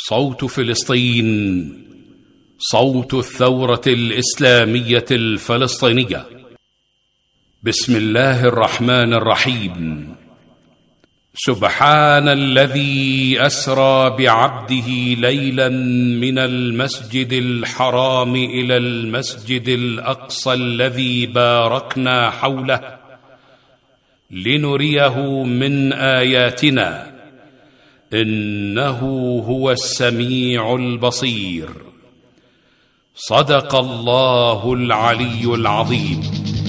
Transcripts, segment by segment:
صوت فلسطين، صوت الثورة الإسلامية الفلسطينية. بسم الله الرحمن الرحيم. سبحان الذي أسرى بعبده ليلا من المسجد الحرام إلى المسجد الأقصى الذي باركنا حوله لنريه من آياتنا إنه هو السميع البصير. صدق الله العلي العظيم.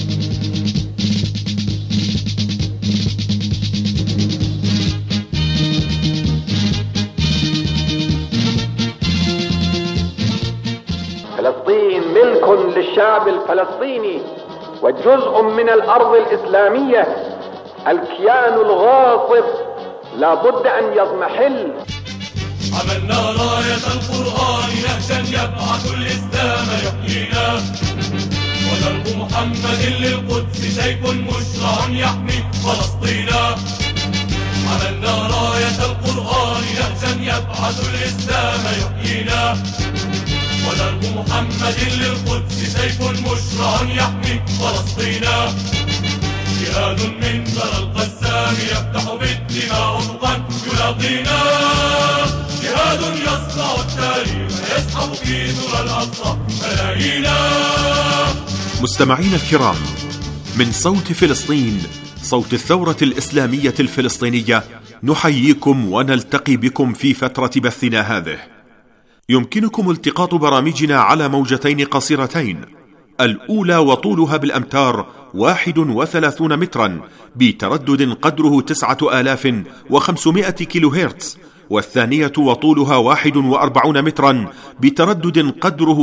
فلسطين ملك للشعب الفلسطيني وجزء من الأرض الإسلامية. الكيان الغاصب لا بد أن يضمحل. عملنا راية القرآن نهجا يبعث الإسلام يحيينا، ودرب محمد للقدس سيف مشرع يحمي فلسطينا. عملنا راية القرآن نهجا يبعث الإسلام يحيينا، ودرب محمد للقدس سيف مشرع يحمي فلسطينا. جهاد من ذرى القسام يفتح بالدماء أفقا يلاقينا، جهاد يصنع التاريخ يسحب في ذرى الأقصى ملايينا. مستمعين الكرام، من صوت فلسطين، صوت الثورة الإسلامية الفلسطينية، نحييكم ونلتقي بكم في فترة بثنا هذه. يمكنكم التقاط برامجنا على موجتين قصيرتين، الأولى وطولها بالأمتار 31 مترا بتردد قدره 9500 كيلو هرتز، والثانية وطولها 41 مترا بتردد قدره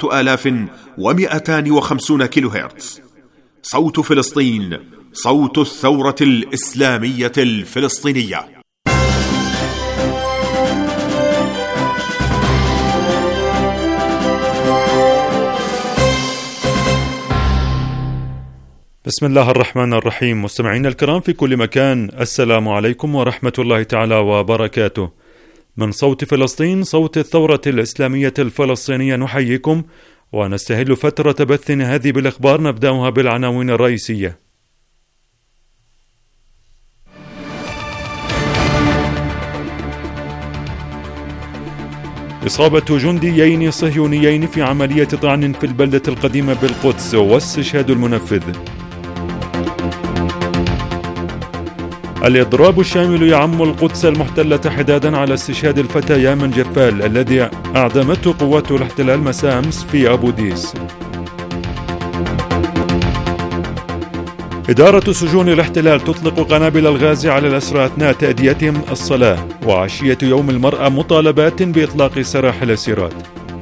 7250 كيلو هرتز. صوت فلسطين، صوت الثورة الإسلامية الفلسطينية. بسم الله الرحمن الرحيم. مستمعينا الكرام في كل مكان، السلام عليكم ورحمة الله تعالى وبركاته. من صوت فلسطين، صوت الثورة الإسلامية الفلسطينية، نحييكم ونستهل فترة بثنا هذه بالأخبار. نبدأها بالعناوين الرئيسية. إصابة جنديين صهيونيين في عملية طعن في البلدة القديمة بالقدس واستشهاد المنفذ. الإضراب الشامل يعم القدس المحتلة حدادا على استشهاد الفتى يامن جفال الذي أعدمته قوات الاحتلال مساء أمس في أبو ديس. إدارة سجون الاحتلال تطلق قنابل الغاز على الأسرى أثناء تأديتهم الصلاة. وعشية يوم المرأة مطالبات بإطلاق سراح الأسيرات.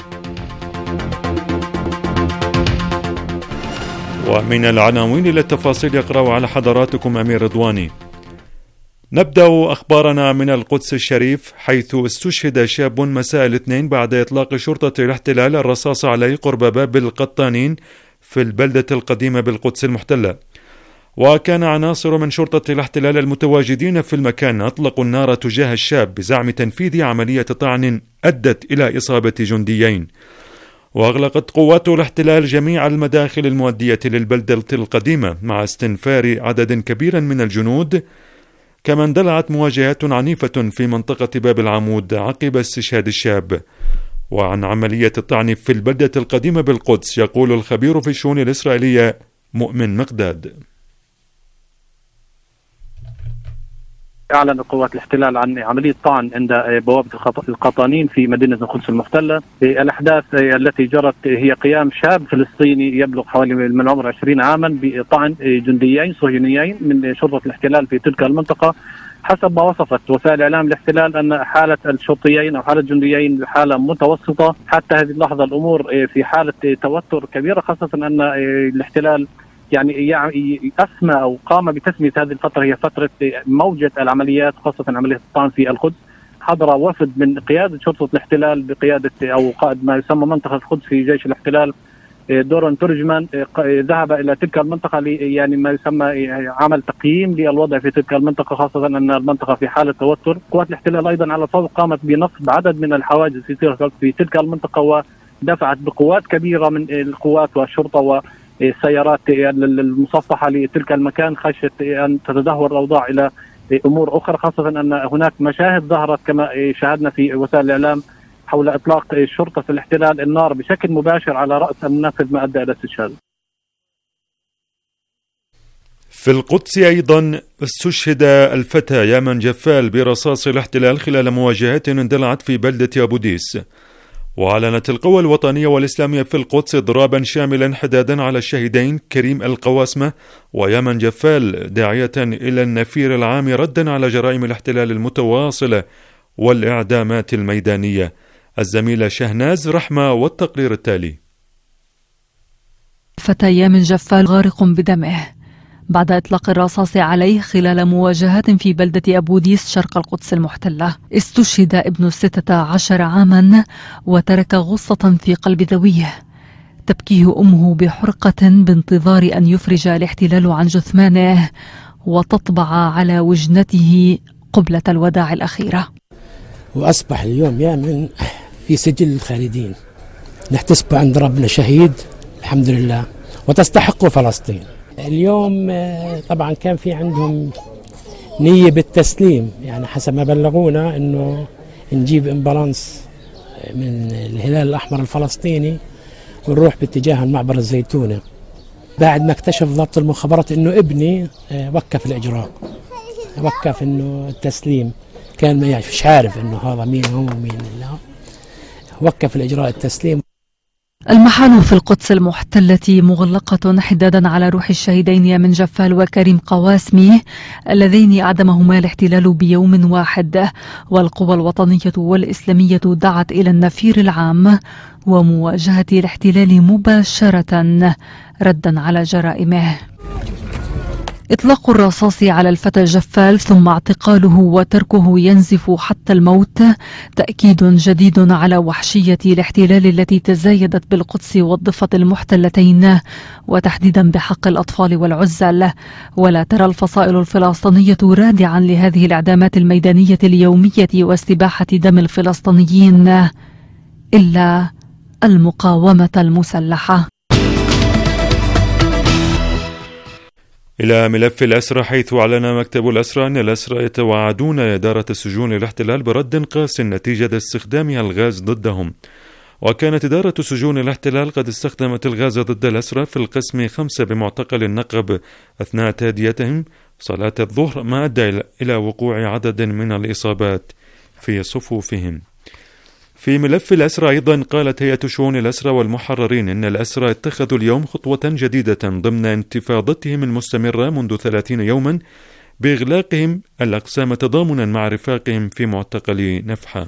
ومن العناوين إلى التفاصيل يقرأ على حضراتكم أمير رضواني. نبدأ أخبارنا من القدس الشريف، حيث استشهد شاب مساء الاثنين بعد إطلاق شرطة الاحتلال الرصاص عليه قرب باب القطانين في البلدة القديمة بالقدس المحتلة. وكان عناصر من شرطة الاحتلال المتواجدين في المكان أطلقوا النار تجاه الشاب بزعم تنفيذ عملية طعن أدت إلى إصابة جنديين. وأغلقت قوات الاحتلال جميع المداخل المؤدية للبلدة القديمة مع استنفار عدد كبير من الجنود، كما اندلعت مواجهات عنيفة في منطقة باب العمود عقب استشهاد الشاب. وعن عملية الطعن في البلدة القديمة بالقدس يقول الخبير في الشؤون الإسرائيلية مؤمن مقداد. أعلن قوات الاحتلال عن عملية طعن عند بوابة القطانين في مدينة القدس المحتلة. الأحداث التي جرت هي قيام شاب فلسطيني يبلغ حوالي من العمر 20 عاما بطعن جنديين صهيونيين من شرطة الاحتلال في تلك المنطقة. حسب ما وصفت وسائل إعلام الاحتلال أن حالة الشرطيين أو حالة الجنديين حالة متوسطة. حتى هذه اللحظة الأمور في حالة توتر كبيرة، خاصة أن الاحتلال يعني أسمى أو قام بتسمية هذه الفترة هي فترة موجة العمليات، خاصة عملية الطعن في القدس. حضر وفد من قيادة شرطة الاحتلال بقيادة أو قائد ما يسمى منطقة القدس في جيش الاحتلال دوران ترجمان ذهب إلى تلك المنطقة يعني ما يسمى عمل تقييم للوضع في تلك المنطقة، خاصة أن المنطقة في حالة توتر. قوات الاحتلال أيضا على الفور قامت بنصب عدد من الحواجز في تلك المنطقة، ودفعت بقوات كبيرة من القوات والشرطة والسيارات المصفحة لتلك المكان خشية أن تتدهور الأوضاع إلى أمور أخرى، خاصة أن هناك مشاهد ظهرت كما شاهدنا في وسائل الإعلام حول إطلاق شرطة الاحتلال النار بشكل مباشر على رأس المنفذ ما أدى إلى استشهاده. في القدس أيضا استشهد الفتى يامن جفال برصاص الاحتلال خلال مواجهات اندلعت في بلدة أبو ديس. وأعلنت القوى الوطنية والإسلامية في القدس ضرابا شاملا حدادا على الشهيدين كريم القواسمة ويامن جفال، داعية إلى النفير العام ردا على جرائم الاحتلال المتواصلة والإعدامات الميدانية. الزميلة شهناز رحمة والتقرير التالي. فتى يامن جفال غارق بدمه بعد إطلاق الرصاص عليه خلال مواجهات في بلدة أبو ديس شرق القدس المحتلة. استشهد ابن 16 عاما وترك غصة في قلب ذويه تبكيه أمه بحرقة بانتظار أن يفرج الاحتلال عن جثمانه وتطبع على وجنته قبلة الوداع الأخيرة. وأصبح اليوم يامن في سجل الخالدين، نحتسب عند ربنا شهيد الحمد لله، وتستحق فلسطين. اليوم طبعا كان في عندهم نية بالتسليم، يعني حسب ما بلغونا انه نجيب امبالانس من الهلال الاحمر الفلسطيني ونروح باتجاه المعبر الزيتونة. بعد ما اكتشف ضابط المخابرات انه ابني وقف الاجراء، وقف انه التسليم، كان مش عارف انه هذا مين هو ومين لا، وقف الاجراء التسليم. المحال في القدس المحتلة مغلقة حدادا على روح الشهيدين يامن جفال وكريم قواسمي اللذين أعدمهما الاحتلال بيوم واحد، والقوى الوطنية والإسلامية دعت إلى النفير العام ومواجهة الاحتلال مباشرة ردا على جرائمه. إطلاق الرصاص على الفتى جفال ثم اعتقاله وتركه ينزف حتى الموت تأكيد جديد على وحشية الاحتلال التي تزايدت بالقدس والضفة المحتلتين، وتحديدا بحق الأطفال والعزل. ولا ترى الفصائل الفلسطينية رادعا لهذه الإعدامات الميدانية اليومية واستباحة دم الفلسطينيين إلا المقاومة المسلحة. إلى ملف الأسرى، حيث أعلن مكتب الأسرى أن الأسرى يتوعدون إدارة السجون الاحتلال برد قاس نتيجة استخدامها الغاز ضدهم. وكانت إدارة سجون الاحتلال قد استخدمت الغاز ضد الأسرى في القسم 5 بمعتقل النقب أثناء تاديتهم صلاة الظهر، ما أدى إلى وقوع عدد من الإصابات في صفوفهم. في ملف الأسرى أيضا قالت هيئة شؤون الأسرى والمحررين إن الأسرى اتخذوا اليوم خطوة جديدة ضمن انتفاضتهم المستمرة منذ 30 يوما بإغلاقهم الأقسام تضامنا مع رفاقهم في معتقل نفحة.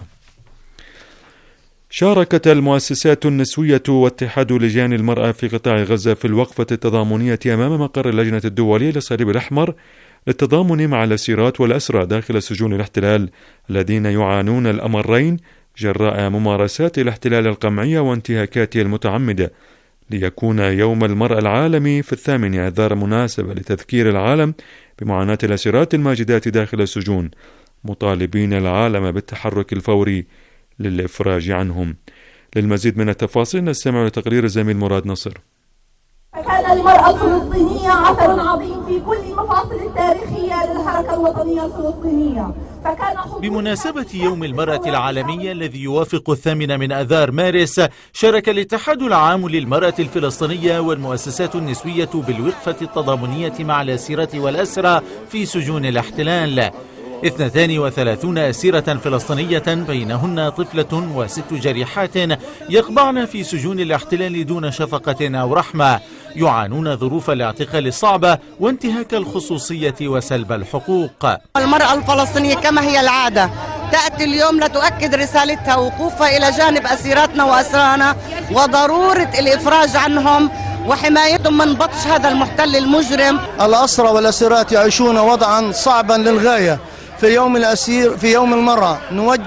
شاركت المؤسسات النسوية واتحاد لجان المرأة في قطاع غزة في الوقفة التضامنية أمام مقر اللجنة الدولية للصليب الأحمر للتضامن مع الأسيرات والأسرى داخل سجون الاحتلال الذين يعانون الأمرين جراء ممارسات الاحتلال القمعية وانتهاكاته المتعمدة، ليكون يوم المرأة العالمي في 8 آذار مناسبة لتذكير العالم بمعاناة الأسيرات الماجدات داخل السجون، مطالبين العالم بالتحرك الفوري للإفراج عنهم. للمزيد من التفاصيل نستمع لتقرير الزميل مراد نصر. كان المرأة الفلسطينية عثر عظيم في كل المفاصل التاريخية للحركة الوطنية الفلسطينية. بمناسبة يوم المرأة العالمي الذي يوافق 8 آذار مارس، شارك الاتحاد العام للمرأة الفلسطينية والمؤسسات النسوية بالوقفة التضامنية مع الأسيرة والأسرى في سجون الاحتلال. 32 أسيرة فلسطينية بينهن طفلة و6 جريحات يقبعن في سجون الاحتلال دون شفقة أو رحمة، يعانون ظروف الاعتقال الصعبة وانتهاك الخصوصية وسلب الحقوق. المرأة الفلسطينية كما هي العادة تأتي اليوم لتؤكد رسالتها وقوفها إلى جانب أسيراتنا وأسرانا وضرورة الإفراج عنهم وحمايتهم من بطش هذا المحتل المجرم. الأسرى والأسيرات يعيشون وضعا صعبا للغاية. في يوم الأسير، في يوم المرأة، نوجه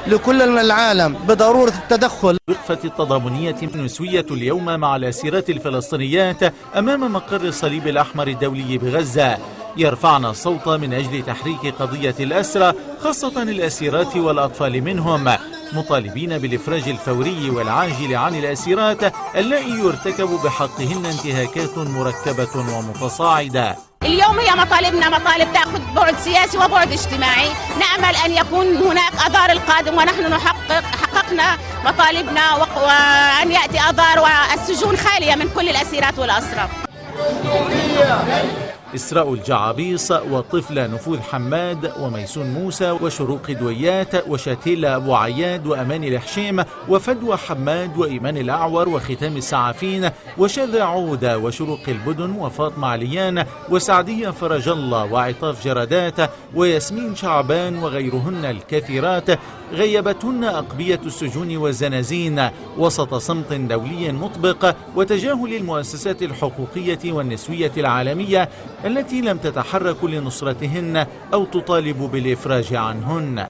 لكل العالم بضرورة التدخل. وقفة التضامنية النسوية اليوم مع الأسيرات الفلسطينيات أمام مقر الصليب الأحمر الدولي بغزة يرفعن الصوت من أجل تحريك قضية الأسرى خاصة الأسيرات والأطفال منهم، مطالبين بالإفراج الفوري والعاجل عن الأسيرات اللائي يرتكب بحقهن انتهاكات مركبة ومتصاعدة. اليوم هي مطالبنا مطالب تأخذ بعد سياسي وبعد اجتماعي، نأمل أن يكون هناك أذار القادم ونحن حققنا مطالبنا وأن يأتي أذار والسجون خالية من كل الأسيرات والأسرى. إسراء الجعابيص والطفلة نفوذ حماد وميسون موسى وشروق دويات وشاتيلا أبو عياد وأمان الحشيم وفدوى حماد وإيمان الأعور وختام السعافين وشذى عودة وشروق البدن وفاطمة عليان وسعدية فرج الله وعطاف جرادات وياسمين شعبان وغيرهن الكثيرات غيبتهن أقبية السجون والزنازين وسط صمت دولي مطبق وتجاهل المؤسسات الحقوقية والنسوية العالمية التي لم تتحرك لنصرتهن أو تطالب بالإفراج عنهن.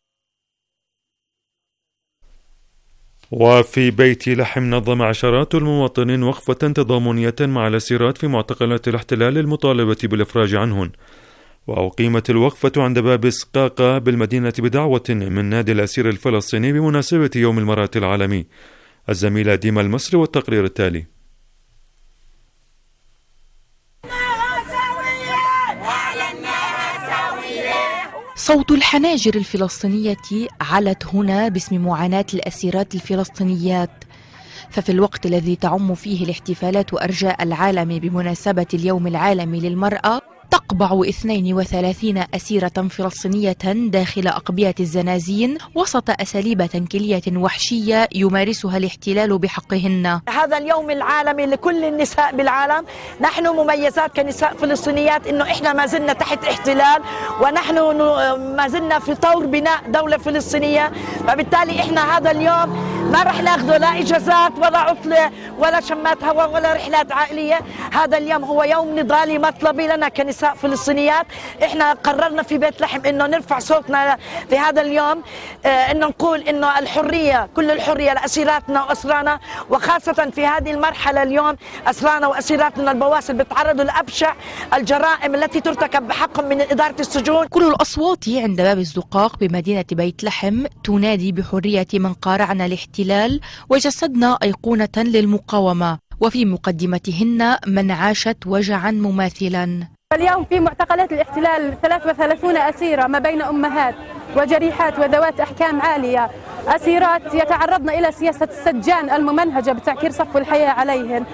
وفي بيت لحم نظم عشرات المواطنين وقفة تضامنية مع الأسيرات في معتقلات الاحتلال للمطالبة بالإفراج عنهن، وأقيمت الوقفة عند باب سقاقة بالمدينة بدعوة من نادي الأسير الفلسطيني بمناسبة يوم المرأة العالمي. الزميلة ديما المصري والتقرير التالي. صوت الحناجر الفلسطينية علت هنا باسم معاناة الأسيرات الفلسطينيات، ففي الوقت الذي تعم فيه الاحتفالات أرجاء العالم بمناسبة اليوم العالمي للمرأة، تقبع 32 أسيرة فلسطينية داخل أقبية الزنازين وسط أساليب تنكيلية وحشية يمارسها الاحتلال بحقهن. هذا اليوم العالمي لكل النساء بالعالم، نحن مميزات كنساء فلسطينيات إنه إحنا ما زلنا تحت احتلال، ونحن ما زلنا في طور بناء دولة فلسطينية، فبالتالي إحنا هذا اليوم ما رح ناخذه لا إجازات ولا عطلة ولا شمات هواء ولا رحلات عائلية. هذا اليوم هو يوم نضالي مطلبي لنا كنساء فلسطينيات. احنا قررنا في بيت لحم انه نرفع صوتنا في هذا اليوم، انه نقول انه الحرية، كل الحرية لأسيراتنا وأسرانا، وخاصة في هذه المرحلة اليوم أسرانا وأسيراتنا البواسل بيتعرضوا لأبشع الجرائم التي ترتكب بحقهم من إدارة السجون. كل الأصوات عند باب الزقاق بمدينة بيت لحم تنادي بحرية من قارعنا الاحتلال وجسدنا أيقونة للمقاومة، وفي مقدمتهن من عاشت وجعا مماثلا. اليوم في معتقلات الاحتلال 33 أسيرة ما بين أمهات وجريحات وذوات أحكام عالية، أسيرات يتعرضن إلى سياسة السجان الممنهجة بتعكير صفو الحياة عليهن.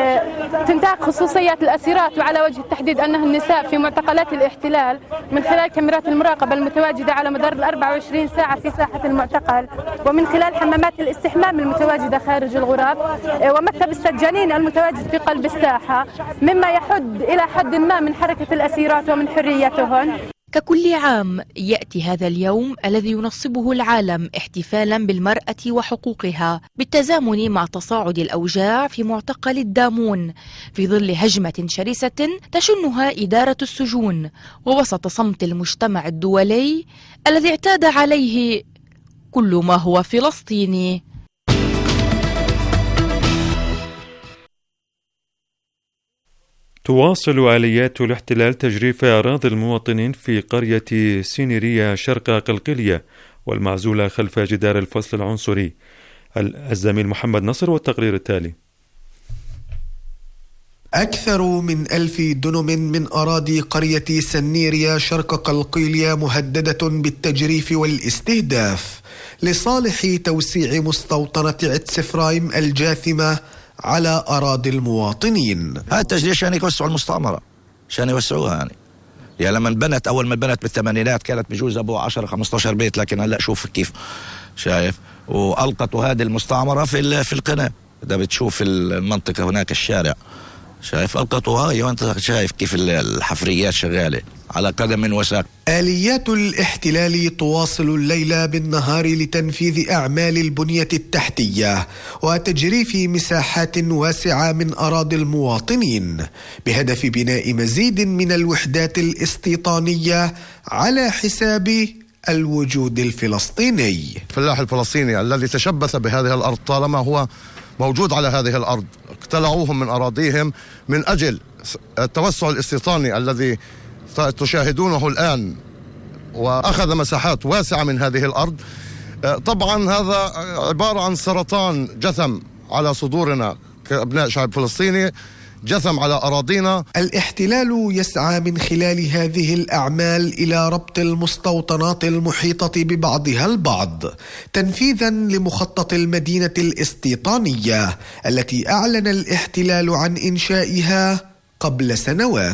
تنتهك خصوصيات الأسيرات، وعلى وجه التحديد أنه النساء في معتقلات الاحتلال من خلال كاميرات المراقبة المتواجدة على مدار 24 ساعة في ساحة المعتقل، ومن خلال حمامات الاستحمام المتواجدة خارج الغرف، ومكتب السجانين المتواجد في قلب الساحة، مما يحد إلى حد ما من حركة الأسيرات ومن حريتهن. ككل عام يأتي هذا اليوم الذي ينصبه العالم احتفالا بالمرأة وحقوقها، بالتزامن مع تصاعد الأوجاع في معتقل الدامون في ظل هجمة شرسة تشنها إدارة السجون، ووسط صمت المجتمع الدولي الذي اعتاد عليه كل ما هو فلسطيني. تواصل آليات الاحتلال تجريف أراضي المواطنين في قرية سينيرية شرق قلقلية والمعزولة خلف جدار الفصل العنصري. الزميل محمد نصر والتقرير التالي. أكثر من 1000 دنم من أراضي قرية سنيريا شرق قلقيلية مهددة بالتجريف والاستهداف لصالح توسيع مستوطنة عتسفرايم الجاثمة على أراضي المواطنين. هذا التجريف عشان يوسعوا المستعمرة، عشان يوسعوها يعني لما انبنت أول ما انبنت بالثمانينات كانت بجوز أبو 10-15 بيت، لكن هلا شوف كيف شايف، وألقطوا هذه المستعمرة في القناة. إذا بتشوف المنطقة هناك الشارع شايف ألقطوها، وأنت شايف كيف الحفريات شغالة على قدم وساق. آليات الاحتلال تواصل الليل بالنهار لتنفيذ أعمال البنية التحتية وتجريف مساحات واسعة من أراضي المواطنين بهدف بناء مزيد من الوحدات الاستيطانية على حساب الوجود الفلسطيني. الفلاح الفلسطيني الذي تشبث بهذه الأرض طالما هو موجود على هذه الأرض، اقتلعوهم من أراضيهم من أجل التوسع الاستيطاني الذي تشاهدونه الآن، وأخذ مساحات واسعة من هذه الأرض. طبعا هذا عبارة عن سرطان جثم على صدورنا كأبناء شعب فلسطيني، جثم على أراضينا. الاحتلال يسعى من خلال هذه الأعمال إلى ربط المستوطنات المحيطة ببعضها البعض تنفيذا لمخطط المدينة الاستيطانية التي أعلن الاحتلال عن إنشائها قبل سنوات.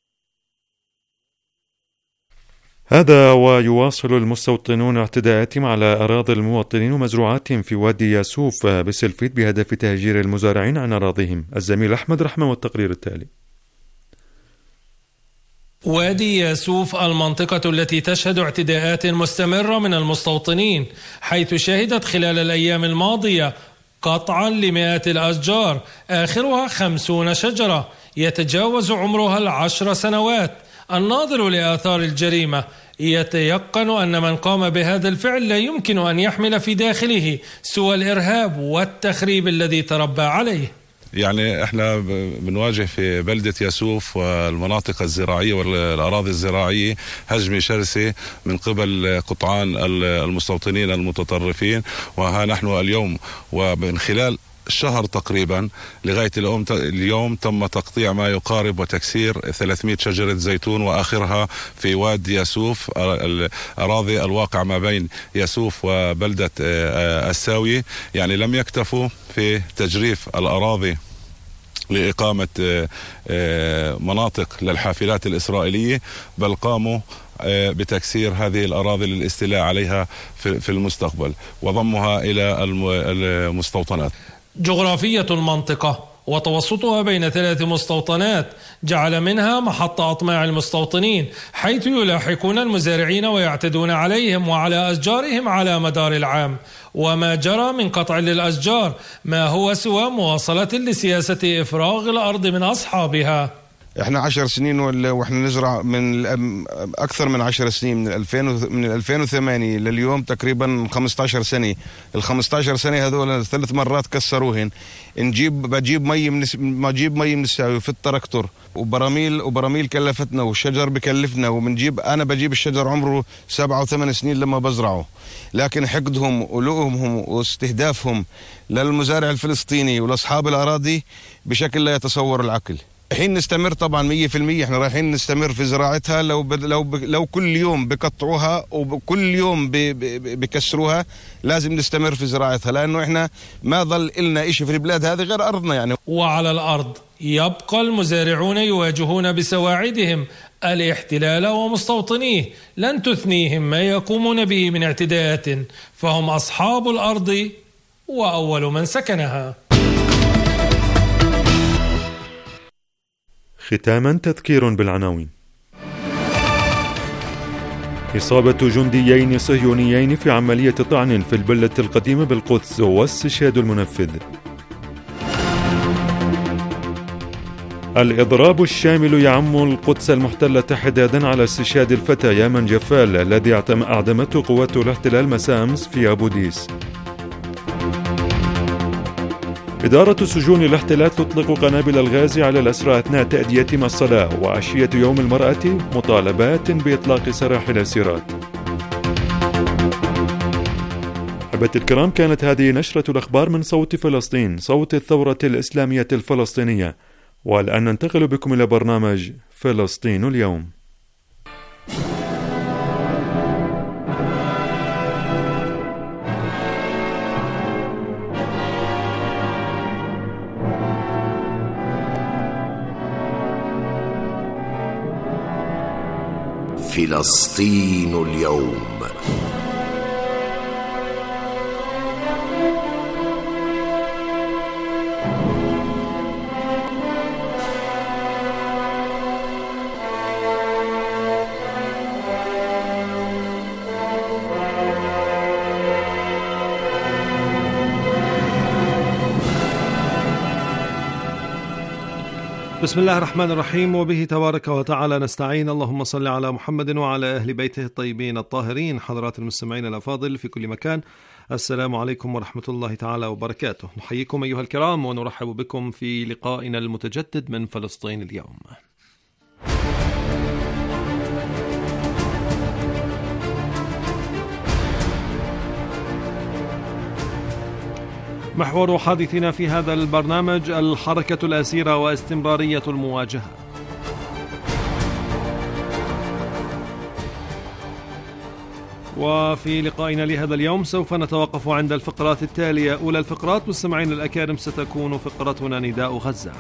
هذا ويواصل المستوطنون اعتداءاتهم على أراضي المواطنين ومزروعاتهم في وادي ياسوف بسلفيت بهدف تهجير المزارعين عن أراضيهم. الزميل أحمد رحمة والتقرير التالي. وادي ياسوف المنطقة التي تشهد اعتداءات مستمرة من المستوطنين، حيث شهدت خلال الأيام الماضية قطعا لمئات الأشجار آخرها 50 شجرة يتجاوز عمرها 10 سنوات. الناظر لآثار الجريمة يتيقن أن من قام بهذا الفعل لا يمكن أن يحمل في داخله سوى الإرهاب والتخريب الذي تربى عليه. يعني احنا بنواجه في بلدة ياسوف والمناطق الزراعية والأراضي الزراعية هجمة شرسة من قبل قطعان المستوطنين المتطرفين، وها نحن اليوم ومن خلال شهر تقريبا لغاية اليوم تم تقطيع ما يقارب وتكسير 300 شجرة زيتون، وآخرها في وادي ياسوف، الأراضي الواقع ما بين ياسوف وبلدة الساوية. يعني لم يكتفوا في تجريف الأراضي لإقامة مناطق للحافلات الإسرائيلية، بل قاموا بتكسير هذه الأراضي للاستيلاء عليها في المستقبل وضمها إلى المستوطنات. جغرافية المنطقة وتوسطها بين 3 مستوطنات جعل منها محط أطماع المستوطنين، حيث يلاحقون المزارعين ويعتدون عليهم وعلى أشجارهم على مدار العام. وما جرى من قطع للأشجار ما هو سوى مواصلة لسياسة إفراغ الأرض من أصحابها. احنا 10 سنين واحنا نزرع من اكثر من 10 سنين، من 2008 لليوم تقريبا 15 سنه. ال 15 سنه هذول 3 مرات كسروهن. بجيب مي من الساوي في التراكتور، وبراميل كلفتنا، والشجر بكلفنا، انا بجيب الشجر عمره 7 و8 سنين لما بزرعه. لكن حقدهم ولؤمهم واستهدافهم للمزارع الفلسطيني ولاصحاب الاراضي بشكل لا يتصور العقل. الحين نستمر طبعا 100%، احنا رايحين نستمر في زراعتها. لو كل يوم بقطعوها وكل يوم بكسروها لازم نستمر في زراعتها، لانه احنا ما ظل إلنا إشي في البلاد هذه غير ارضنا يعني. وعلى الارض يبقى المزارعون يواجهون بسواعدهم الاحتلال ومستوطنيه، لن تثنيهم ما يقومون به من اعتداءات، فهم اصحاب الارض واول من سكنها. ختاما تذكير بالعناوين. إصابة جنديين صهيونيين في عملية طعن في البلدة القديمة بالقدس واستشهاد المنفذ. الإضراب الشامل يعم القدس المحتلة حدادا على استشهاد الفتى يامن جفال الذي أعدمته قوات الاحتلال مساء أمس في أبو ديس. إدارة سجون الاحتلال تطلق قنابل الغاز على الأسرى أثناء تأديتهم الصلاة. وعشية يوم المرأة مطالبات بإطلاق سراح الأسيرات. أحبتي الكرام، كانت هذه نشرة الأخبار من صوت فلسطين، صوت الثورة الإسلامية الفلسطينية. والآن ننتقل بكم إلى برنامج فلسطين اليوم. فلسطين اليوم. بسم الله الرحمن الرحيم، وبه تبارك وتعالى نستعين. اللهم صل على محمد وعلى أهل بيته الطيبين الطاهرين. حضرات المستمعين الأفاضل في كل مكان، السلام عليكم ورحمة الله تعالى وبركاته. نحييكم أيها الكرام ونرحب بكم في لقائنا المتجدد من فلسطين اليوم. محور حديثنا في هذا البرنامج الحركة الأسيرة واستمرارية المواجهة. وفي لقائنا لهذا اليوم سوف نتوقف عند الفقرات التالية. أولى الفقرات مستمعين الأكارم ستكون فقرتنا نداء غزة،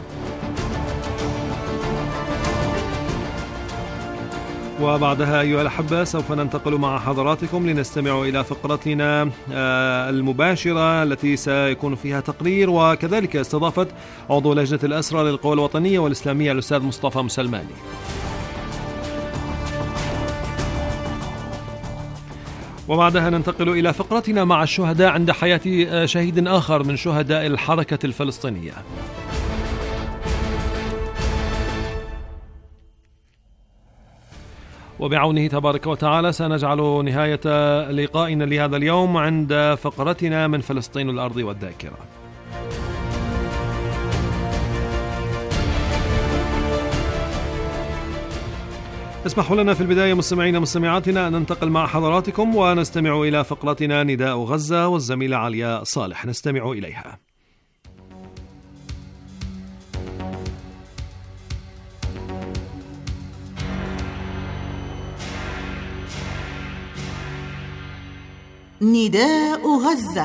وبعدها أيها الأحبة سوف ننتقل مع حضراتكم لنستمع إلى فقرتنا المباشرة التي سيكون فيها تقرير وكذلك استضافة عضو لجنة الأسرى للقوى الوطنية والإسلامية الأستاذ مصطفى مسلماني. وبعدها ننتقل إلى فقرتنا مع الشهداء عند حياة شهيد آخر من شهداء الحركة الفلسطينية. وبعونه تبارك وتعالى سنجعل نهاية لقائنا لهذا اليوم عند فقرتنا من فلسطين الأرض والذاكرة. اسمحوا لنا في البداية مستمعين مستمعاتنا أن ننتقل مع حضراتكم ونستمع إلى فقرتنا نداء غزة والزميلة علياء صالح. نستمع إليها. نداء غزة.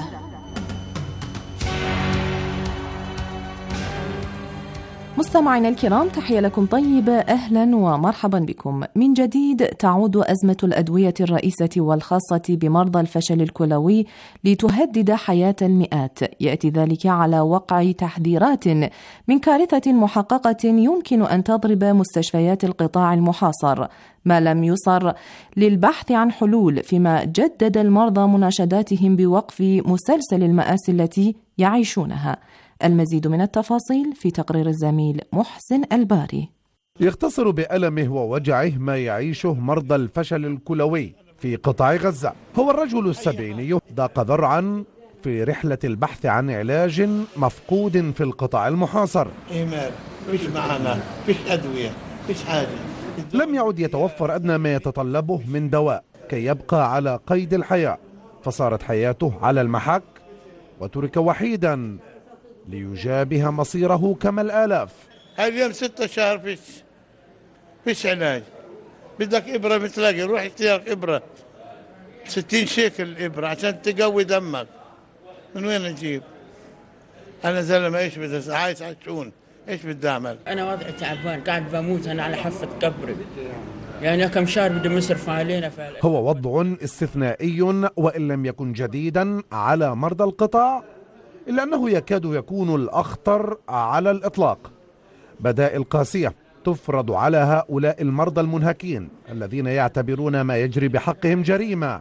مستمعينا الكرام، تحية لكم طيبة، أهلا ومرحبا بكم من جديد. تعود أزمة الأدوية الرئيسة والخاصة بمرضى الفشل الكلوي لتهدد حياة المئات. يأتي ذلك على وقع تحذيرات من كارثة محققة يمكن أن تضرب مستشفيات القطاع المحاصر، ما لم يصر للبحث عن حلول، فيما جدد المرضى مناشداتهم بوقف مسلسل المآسي التي يعيشونها. المزيد من التفاصيل في تقرير الزميل محسن الباري. يختصر بألمه ووجعه ما يعيشه مرضى الفشل الكلوي في قطاع غزة. هو الرجل السبعيني ضاق ذرعا في رحلة البحث عن علاج مفقود في القطاع المحاصر. إيمان فيش معنا، فيش أدوية، فيش حاجة. لم يعد يتوفر أدنى ما يتطلبه من دواء كي يبقى على قيد الحياة، فصارت حياته على المحك وترك وحيدا ليجابه مصيره كما الآلاف. اليوم 6 شهر فيش علاج. بدك إبرة بتلاقي، روح اشتري إبرة 60 شيكل الإبرة عشان تقوي دمك. من وين نجيب؟ أنا زلمة إيش بدي عايش عشون، إيش بدي أعمل؟ أنا وضعي تعبان، قاعد بموت أنا على حافة قبري، يعني كم شهر بدهم يصرفوا علينا. هو وضع استثنائي وإن لم يكن جديدا على مرضى القطاع، إلا أنه يكاد يكون الأخطر على الإطلاق. بدائل قاسية تفرض على هؤلاء المرضى المنهكين الذين يعتبرون ما يجري بحقهم جريمة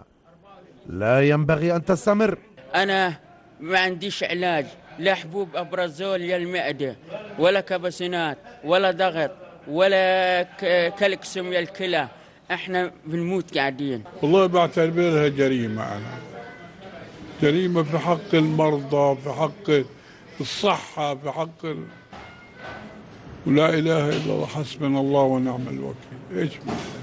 لا ينبغي أن تستمر. أنا ما عنديش علاج، لا حبوب أبرازول يا المعدة، ولا كبسينات، ولا ضغط، ولا كالكسيوم يا الكلى. احنا بنموت قاعدين. والله بعتبرها جريمة، أنا جريمة في حق المرضى، في حق الصحة، في حق ولا إله إلا الله، حسبنا الله ونعم الوكيل. إيش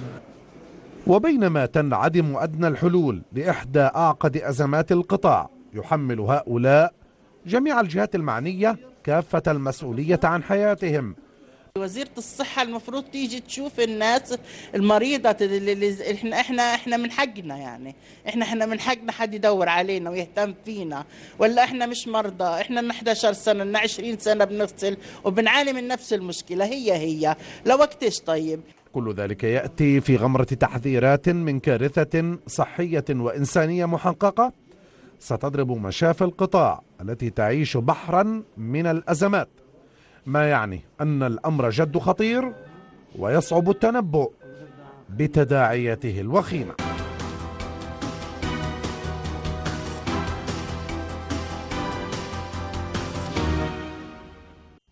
وبينما تنعدم أدنى الحلول لإحدى أعقد أزمات القطاع، يحمل هؤلاء جميع الجهات المعنية كافة المسؤولية عن حياتهم. وزيرة الصحة المفروض تيجي تشوف الناس المريضة اللي احنا من حقنا، يعني احنا من حقنا حد يدور علينا ويهتم فينا، ولا احنا مش مرضى؟ احنا لنا 11 سنة، لنا 20 سنة بنغسل وبنعاني من نفس المشكلة هي لوقتش. طيب كل ذلك يأتي في غمرة تحذيرات من كارثة صحية وإنسانية محققة ستضرب مشافي القطاع التي تعيش بحرا من الأزمات، ما يعني أن الأمر جد خطير ويصعب التنبؤ بتداعياته الوخيمة.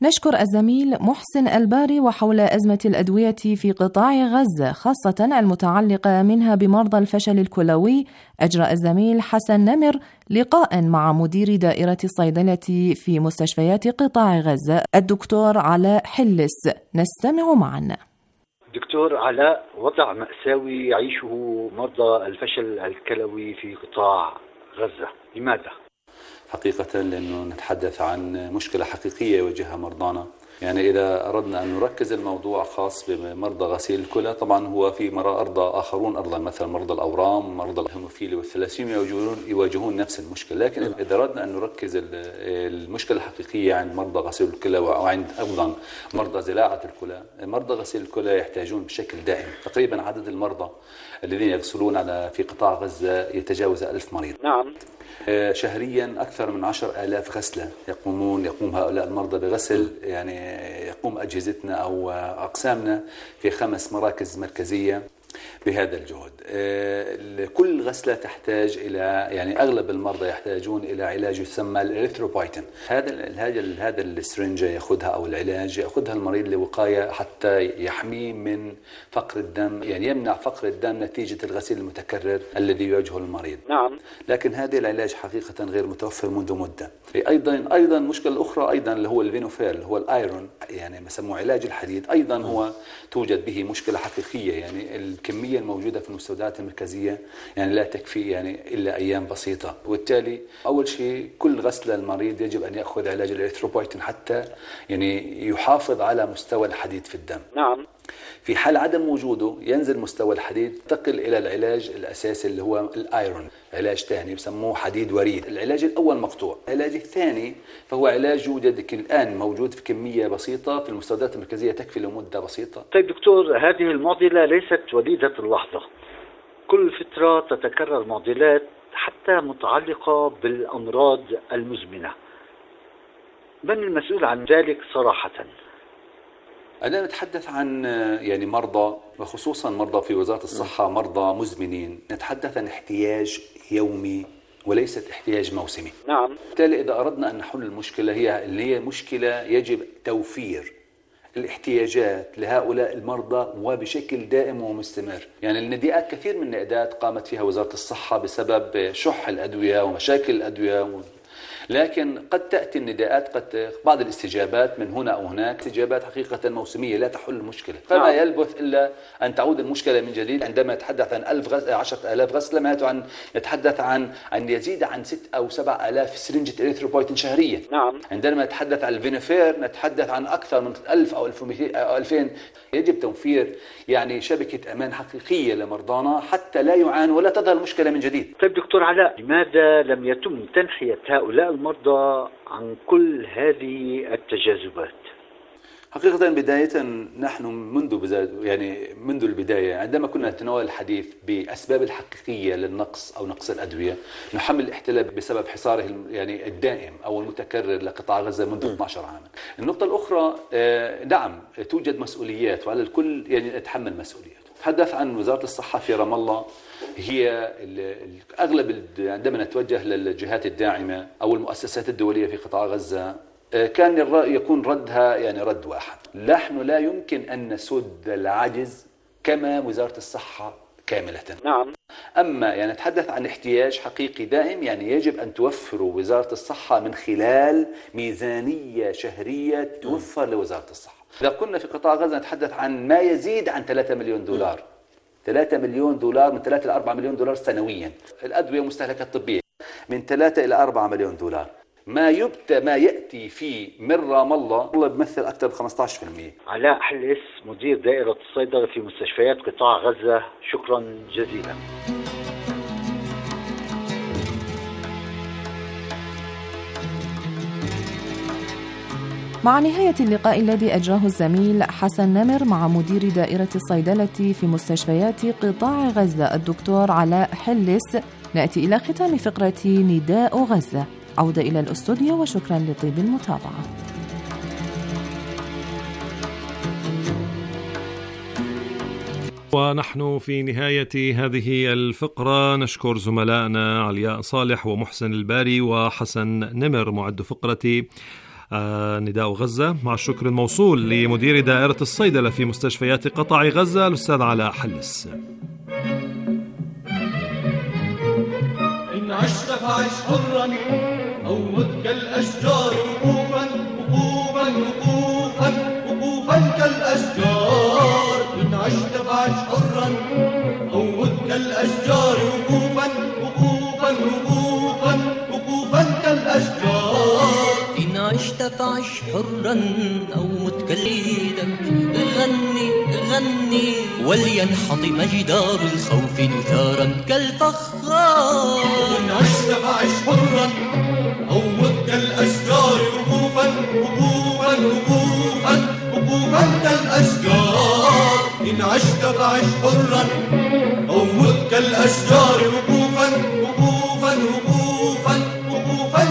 نشكر الزميل محسن الباري. وحول أزمة الأدوية في قطاع غزة خاصة المتعلقة منها بمرضى الفشل الكلوي، أجرى الزميل حسن نمر لقاء مع مدير دائرة الصيدلة في مستشفيات قطاع غزة الدكتور علاء حلس. نستمع معا. دكتور علاء، وضع مأساوي يعيشه مرضى الفشل الكلوي في قطاع غزة، لماذا؟ حقيقة لأنه نتحدث عن مشكلة حقيقية يواجهها مرضانا. يعني إذا أردنا أن نركز الموضوع خاص بمرضى غسيل الكلى، طبعا هو في مرضى آخرون أيضا مثل مرضى الأورام، مرضى الهيموفيليا والثلاسيميا يواجهون نفس المشكلة. لكن إذا أردنا أن نركز المشكلة الحقيقية عند مرضى غسيل الكلى وعند أيضا مرضى زراعة الكلى، مرضى غسيل الكلى يحتاجون بشكل دائم. تقريبا عدد المرضى الذين يغسلون في قطاع غزة يتجاوز 1000 مريض. نعم. شهريا أكثر من 10,000 غسلة يقوم هؤلاء المرضى بغسل. يعني يقوم أجهزتنا أو أقسامنا في 5 مراكز مركزية بهذا الجهد. كل غسلة تحتاج إلى، يعني أغلب المرضى يحتاجون إلى علاج يسمى الإريثروبويتين. هذا السرنجة يأخذها أو العلاج يأخذها المريض لوقاية حتى يحميه من فقر الدم، يعني يمنع فقر الدم نتيجة الغسيل المتكرر الذي يواجهه المريض. نعم. لكن هذا العلاج حقيقة غير متوفر منذ مدة. أيضا مشكلة أخرى أيضا اللي هو الفينوفيل، اللي هو الآيرون، يعني يسموه علاج الحديد، أيضا هو توجد به مشكلة حقيقية. يعني الكمية الموجودة في المستودعات المركزية يعني لا تكفي يعني إلا أيام بسيطة، وبالتالي أول شيء كل غسلة المريض يجب أن يأخذ علاج الإريثروبويتين حتى يعني يحافظ على مستوى الحديد في الدم. نعم. في حال عدم وجوده ينزل مستوى الحديد، ينتقل إلى العلاج الأساسي اللي هو الآيرون، علاج ثاني يسموه حديد وريد. العلاج الأول مقطوع، العلاج الثاني فهو علاج يوجد الآن موجود في كمية بسيطة في المستودعات المركزية تكفي لمدة بسيطة. طيب دكتور، هذه المعضلة ليست وليدة اللحظة، كل فترة تتكرر معضلات حتى متعلقة بالأمراض المزمنة، من المسؤول عن ذلك صراحة؟ أنا نتحدث عن يعني مرضى، وخصوصا مرضى في وزارة الصحة، مرضى مزمنين. نتحدث عن احتياج يومي وليست احتياج موسمي. نعم. بالتالي إذا أردنا أن نحل المشكلة هي مشكلة يجب توفير الاحتياجات لهؤلاء المرضى وبشكل دائم ومستمر. يعني النداءات، كثير من النداءات قامت فيها وزارة الصحة بسبب شح الأدوية ومشاكل الأدوية، لكن قد تأتي النداءات، قد بعض الاستجابات من هنا أو هناك، استجابات حقيقة موسمية لا تحل المشكلة. فما يلبث إلا أن تعود المشكلة من جديد. عندما نتحدث عن 10,000 غسلة، معناته نتحدث عن يزيد عن 6 أو 7,000 سرنجة إريثروبويتين شهريا. نعم. عندما نتحدث عن الفينوفير نتحدث عن أكثر من 1000 أو 1200 أو 2000. يجب توفير يعني شبكة أمان حقيقية لمرضانا حتى لا يعانوا ولا تظهر المشكلة من جديد. طيب دكتور علاء، لماذا لم يتم تنحية هؤلاء المرضى عن كل هذه التجاذبات؟ حقيقة بداية نحن منذ البداية عندما كنا نتناول الحديث بأسباب الحقيقية للنقص أو نقص الأدوية، نحمل الاحتلال بسبب حصاره يعني الدائم أو المتكرر لقطاع غزة منذ 12 عاما. النقطة الأخرى، نعم توجد مسؤوليات وعلى الكل يعني يتحمل مسؤوليات. تحدث عن وزارة الصحة في رام الله، هي أغلب عندما نتوجه للجهات الداعمة أو المؤسسات الدولية في قطاع غزة كان يكون ردها يعني رد واحد: نحن لا يمكن أن نسد العجز كما وزارة الصحة كاملة. نعم. أما يعني نتحدث عن احتياج حقيقي دائم، يعني يجب أن توفر وزارة الصحة من خلال ميزانية شهرية توفر لوزارة الصحة. إذا كنا في قطاع غزة نتحدث عن ما يزيد عن 3 مليون دولار، 3 مليون دولار، من 3 إلى 4 مليون دولار سنويا. الأدوية والمستهلكات الطبية من 3 إلى 4 مليون دولار. ما يأتي فيه من رام الله بيمثل أكثر من 15%. علاء حلس، مدير دائرة الصيدلة في مستشفيات قطاع غزة، شكرا جزيلا. مع نهاية اللقاء الذي أجراه الزميل حسن نمر مع مدير دائرة الصيدلة في مستشفيات قطاع غزة الدكتور علاء حلس، نأتي إلى ختام فقرة نداء غزة. عودة إلى الأستوديو وشكرا لطيب المتابعة. ونحن في نهاية هذه الفقرة نشكر زملائنا علياء صالح ومحسن الباري وحسن نمر معد فقرة نداء غزة، مع الشكر الموصول لمدير دائرة الصيدلة في مستشفيات قطاع غزة الأستاذ علاء حلس. إن عشت فعش حرا أو مت كالأشجار وقوفا وقوفا وقوفا وقوفا كالأشجار. إن عشت فعش حرا أو مت كالأشجار وقوفا وقوفا وقوفا وقوفا كالأشجار. إن عشت فعش حرا أو مت كالإيدك غني غني ولينحطم جدار الخوف نثارا كالفخار. إن عشت فعش حرا أو مت كالأشجار وقوفا وقوفا وقوفا وقوفا كالأشجار. إن عشت فعش حرا أو مت كالأشجار وقوفا وقوفا وقوفا وقوفا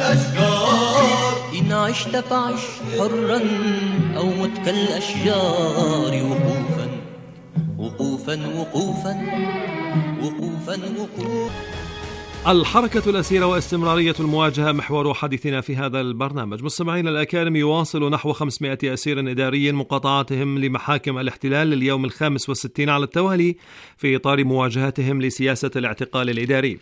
كالأشجار. إن عشت فعش حرا أو مت كالأشجار وقوفا وقوفا وقوفا وقوفا وقوفا. الحركة الأسيرة واستمرارية المواجهة محور حديثنا في هذا البرنامج. مستمعين الأكارم، يواصل نحو 500 أسير إداري مقاطعتهم لمحاكم الاحتلال لليوم 65 على التوالي في إطار مواجهتهم لسياسة الاعتقال الإداري.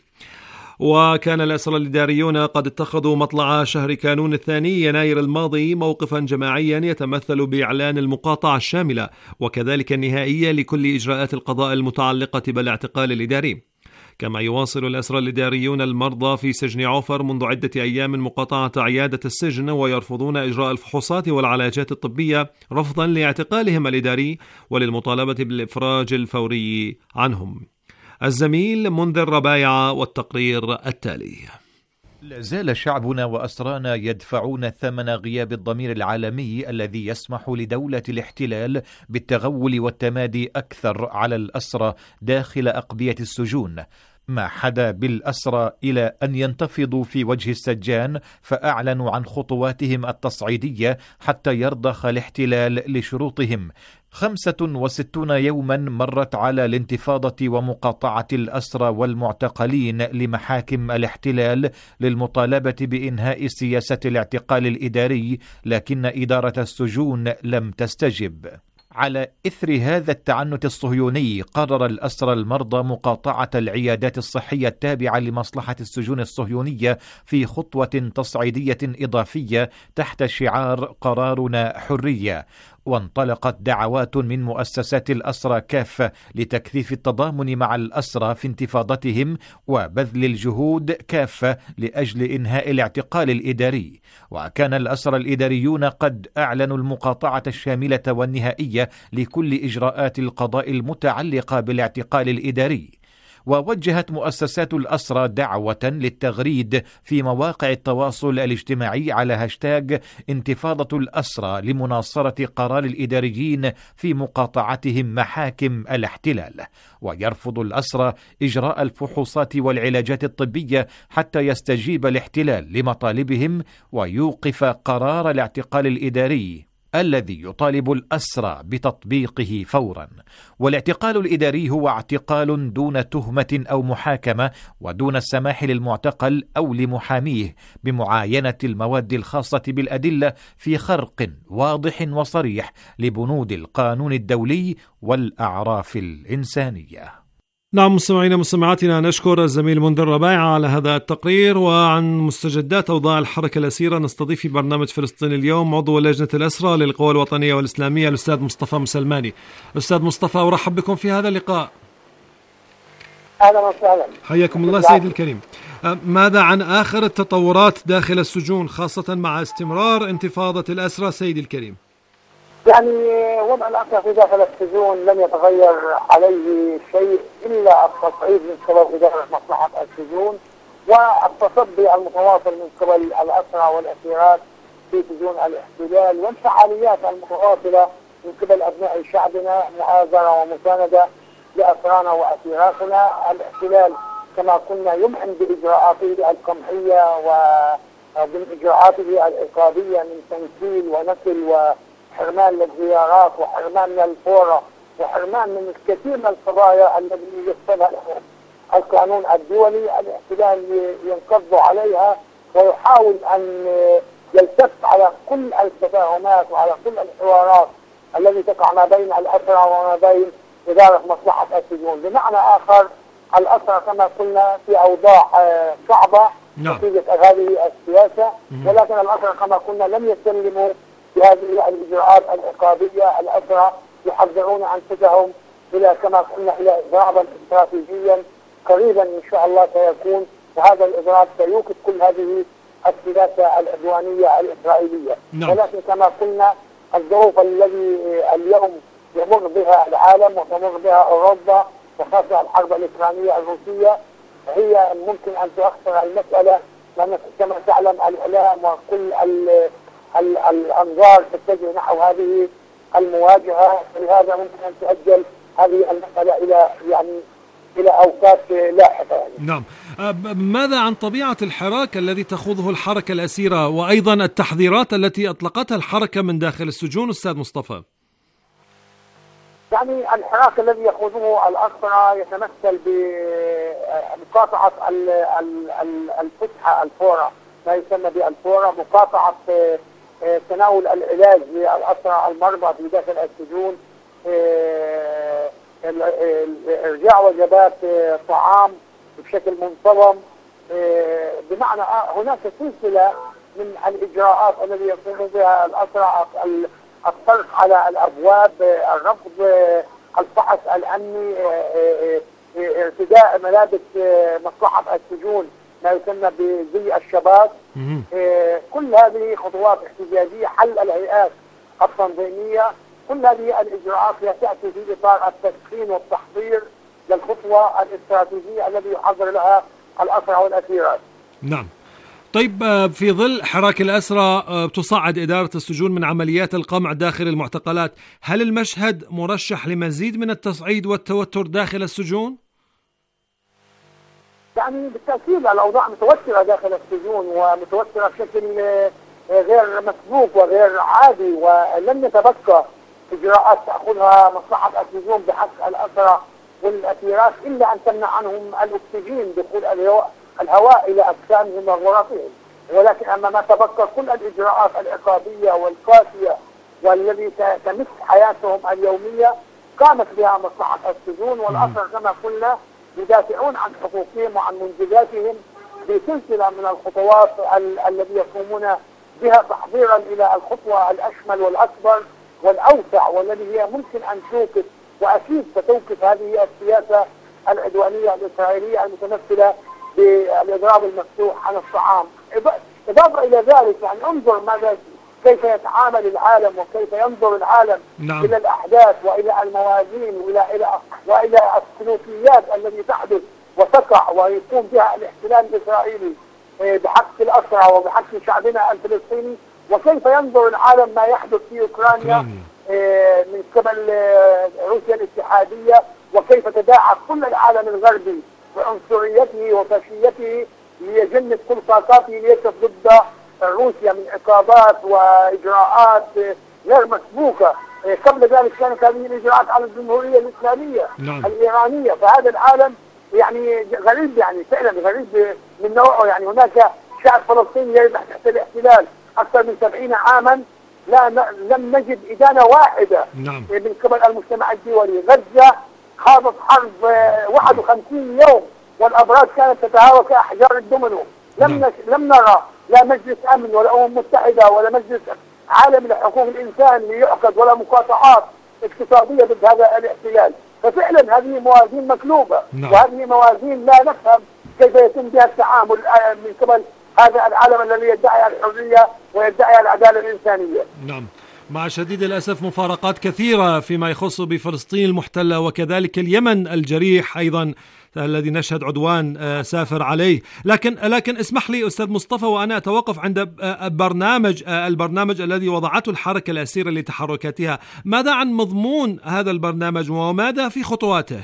وكان الأسرى الإداريون قد اتخذوا مطلع شهر كانون الثاني يناير الماضي موقفا جماعيا يتمثل بإعلان المقاطعة الشاملة وكذلك النهائية لكل إجراءات القضاء المتعلقة بالاعتقال الإداري. كما يواصل الأسرى الإداريون المرضى في سجن عوفر منذ عدة أيام مقاطعة عيادة السجن ويرفضون إجراء الفحوصات والعلاجات الطبية رفضا لاعتقالهم الإداري وللمطالبة بالإفراج الفوري عنهم. الزميل منذر ربايعة والتقرير التالي. لا زال شعبنا وأسرانا يدفعون ثمن غياب الضمير العالمي الذي يسمح لدولة الاحتلال بالتغول والتمادي أكثر على الأسرى داخل أقبية السجون. ما حدا بالأسرى إلى أن ينتفضوا في وجه السجان فأعلنوا عن خطواتهم التصعيدية حتى يرضخ الاحتلال لشروطهم. 65 يوما مرت على الانتفاضة ومقاطعة الأسرى والمعتقلين لمحاكم الاحتلال للمطالبة بإنهاء سياسة الاعتقال الإداري، لكن إدارة السجون لم تستجب. على إثر هذا التعنت الصهيوني قرر الأسرى المرضى مقاطعة العيادات الصحية التابعة لمصلحة السجون الصهيونية في خطوة تصعيدية إضافية تحت شعار قرارنا حرية. وانطلقت دعوات من مؤسسات الأسرى كافة لتكثيف التضامن مع الأسرى في انتفاضتهم وبذل الجهود كافة لأجل إنهاء الاعتقال الإداري. وكان الأسرى الإداريون قد أعلنوا المقاطعة الشاملة والنهائية لكل إجراءات القضاء المتعلقة بالاعتقال الإداري. ووجهت مؤسسات الأسرى دعوة للتغريد في مواقع التواصل الاجتماعي على هاشتاج انتفاضة الأسرى لمناصرة قرار الإداريين في مقاطعتهم محاكم الاحتلال. ويرفض الأسرى إجراء الفحوصات والعلاجات الطبية حتى يستجيب الاحتلال لمطالبهم ويوقف قرار الاعتقال الإداري الذي يطالب الأسرى بتطبيقه فورا. والاعتقال الإداري هو اعتقال دون تهمة أو محاكمة ودون السماح للمعتقل أو لمحاميه بمعاينة المواد الخاصة بالأدلة في خرق واضح وصريح لبنود القانون الدولي والأعراف الإنسانية. نعم مستمعينا مستمعاتنا، نشكر الزميل منذر ربايعة على هذا التقرير. وعن مستجدات أوضاع الحركة الأسيرة نستضيف في برنامج فلسطين اليوم عضو لجنة الأسرى للقوى الوطنية والإسلامية الأستاذ مصطفى مسلماني. أستاذ مصطفى، أرحب بكم في هذا اللقاء. أهلا وسهلا، حياكم الله سيدي الكريم. ماذا عن آخر التطورات داخل السجون خاصة مع استمرار انتفاضة الأسرى سيدي الكريم؟ يعني وضع الأسرى في داخل السجون لم يتغير عليه شيء إلا التصعيد من قبل إدارة مصلحة السجون والتصدي المتواصل من قبل الأسرى والأسيرات في سجون الاحتلال والفعاليات المتواصلة من قبل أبناء شعبنا مؤازرة ومساندة لأسرانا وأسيراتنا. الاحتلال كما كنا يمعن بإجراءاته القمعية وبإجراءاته العقابية من تنكيل ونكل وحرمان للزيارات وحرمان من الفورة وحرمان من الكثير من القضايا التي يقتضى القانون الدولي. الاحتلال ينقض عليها ويحاول أن يلتف على كل التفاهمات وعلى كل الحوارات التي تقع ما بين الأسرى وما بين إدارة مصلحة السجون. بمعنى آخر الأسرى كما قلنا في أوضاع صعبة نتيجة هذه السياسة، ولكن الأسرى كما قلنا لم يستلموا بهذه الإجراءات العقابية. الأسرى يحضرون أنفسهم إلى كما قلنا إلى إضرابا استراتيجيا قريبا إن شاء الله سيكون، وهذا الإضراب سيوقف كل هذه السياسة العدوانية الإسرائيلية. ولكن كما قلنا الظروف الذي اليوم يمر بها العالم وتمر بها أوروبا وخاصة الحرب الأوكرانية الروسية هي ممكن أن تؤخر المسألة، لأن كما تعلم الإعلام وكل الأنظار تتجه نحو هذه المواجهة، لهذا ممكن أن تؤجل هذه المسألة إلى أوقات لاحقة يعني. نعم. ماذا عن طبيعة الحراك الذي تخوضه الحركة الأسيرة وأيضا التحذيرات التي أطلقتها الحركة من داخل السجون أستاذ مصطفى؟ يعني الحراك الذي يخوضه الأسرى يتمثل بمقاطعة الفسحة الفورة، ما يسمى بالفورة، مقاطعة تناول العلاج للأسرى المرضى في داخل السجون، إرجاع وجبات طعام بشكل منتظم. بمعنى هناك سلسلة من الإجراءات التي يقوم بها الأسرى، الطرق على الأبواب، الرفض، الفحص الأمني، ارتداء ملابس مصلحة السجون ما يسمى بزي الشباب. كل هذه خطوات احتجاجية، حل الهيئات التنظيمية، كل هذه الإجراءات هي تأتي في إطار التسخين والتحضير للخطوة الاستراتيجية التي يحضر لها الأسرى والأسيرات. نعم. طيب، في ظل حراك الأسرى تصعد إدارة السجون من عمليات القمع داخل المعتقلات، هل المشهد مرشح لمزيد من التصعيد والتوتر داخل السجون؟ يعني بالتأكيد الأوضاع متوترة داخل السجون ومتوترة بشكل غير مسبوق وغير عادي، ولن يتبقى إجراءات تأخذها مصلحة السجون بحق الأسرى والأسيرات إلا أن تمنع عنهم الأكسجين دخول الهواء إلى أجسامهم وغرفهم. ولكن أما ما تبقى كل الإجراءات العقابية والقاسية والذي تمس حياتهم اليومية قامت بها مصلحة السجون، والأسرى كما قلنا يدافعون عن حقوقهم وعن منجزاتهم بسلسلة من الخطوات التي يقومون بها تحضيرا إلى الخطوة الأشمل والأكبر والأوسع، والذي هي ممكن أن توقف وأكيد ستوقف هذه السياسة العدوانية الإسرائيلية المتمثلة بالإضراب المفتوح عن الطعام. إضافة إلى ذلك يعني انظر كيف يتعامل العالم وكيف ينظر العالم إلى الأحداث وإلى الموازين وإلى السلوكيات التي تحدث وتقع ويقوم بها الاحتلال الإسرائيلي بحق الأسرى وبحق شعبنا الفلسطيني، وكيف ينظر العالم ما يحدث في أوكرانيا من قبل روسيا الاتحادية، وكيف تداعى كل العالم الغربي بعنصريته وفاشيته ليجند كل طاقاته ليقف ضد روسيا من عقابات وإجراءات غير مسبوقة. قبل ذلك كانت هذه الإجراءات على الجمهورية الإسلامية الإيرانية. فهذا العالم يعني غريب، يعني فعلا غريب من نوعه. يعني هناك شعب فلسطيني يربح تحت الاحتلال أكثر من 70 عاما، لم نجد إدانة واحدة من قبل المجتمع الدولي. غزة خاضت حرب 51 يوم والأبراج كانت تتهاوى كأحجار الدومينو. لم نرى لا مجلس أمن ولا أمم متحدة ولا مجلس عالمي لحقوق الإنسان ليعقد ولا مقاطعات اقتصادية ضد هذا الاحتلال. ففعلا هذه موازين مقلوبة، وهذه موازين لا نفهم كيف يتم بها التعامل من قبل هذا العالم الذي يدعي الحرية ويدعي العدالة الإنسانية. نعم، مع شديد الأسف مفارقات كثيرة فيما يخص بفلسطين المحتلة وكذلك اليمن الجريح أيضا الذي نشهد عدوان سافر عليه. لكن اسمح لي أستاذ مصطفى وأنا أتوقف عند البرنامج الذي وضعته الحركة الأسيرة لتحركاتها. ماذا عن مضمون هذا البرنامج وماذا في خطواته؟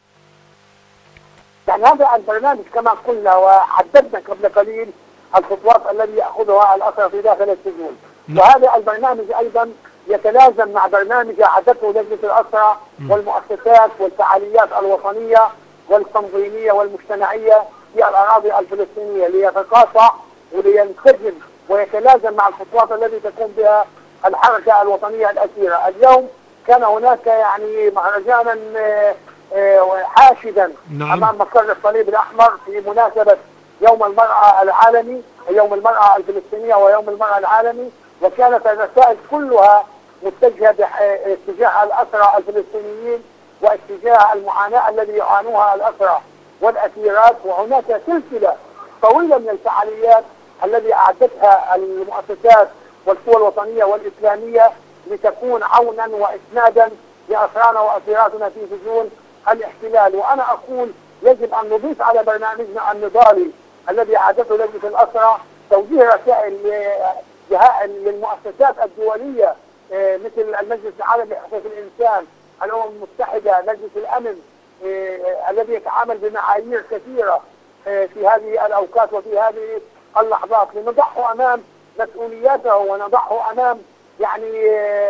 يعني هذا البرنامج كما قلنا وحددنا قبل قليل الخطوات التي يأخذها الأسرى في داخل السجون، وهذا البرنامج أيضا يتلازم مع برنامج أعدته لجنة الأسرى والمؤسسات والفعاليات الوطنية والتنظيمية والمجتمعية في الأراضي الفلسطينية ليتقاطع ولينسجم ويتلازم مع الخطوات التي تقوم بها الحركة الوطنية الأسيرة. اليوم كان هناك يعني مهرجانا حاشدا أمام مقر الصليب الأحمر في مناسبة يوم المرأة العالمي، يوم المرأة الفلسطينية ويوم المرأة العالمي، وكانت الرسائل كلها متجهة اتجاه الأسرى الفلسطينيين واتجاه المعاناة الذي يعانوها الأسرى والأسيرات. وهناك سلسلة طويلة من الفعاليات التي أعدتها المؤسسات والقوى الوطنية والإسلامية لتكون عونا وإسنادا لأسرانا وأسيراتنا في سجون الاحتلال. وأنا أقول يجب أن نضيف على برنامجنا النضالي الذي أعدته لجنة الأسرى توجيه رسائل للمؤسسات الدولية مثل المجلس العالمي لحقوق الإنسان، الأمم المتحدة، مجلس الأمن الذي يتعامل بمعايير كثيرة في هذه الأوقات وفي هذه اللحظات، لنضعه أمام مسؤولياته ونضعه أمام يعني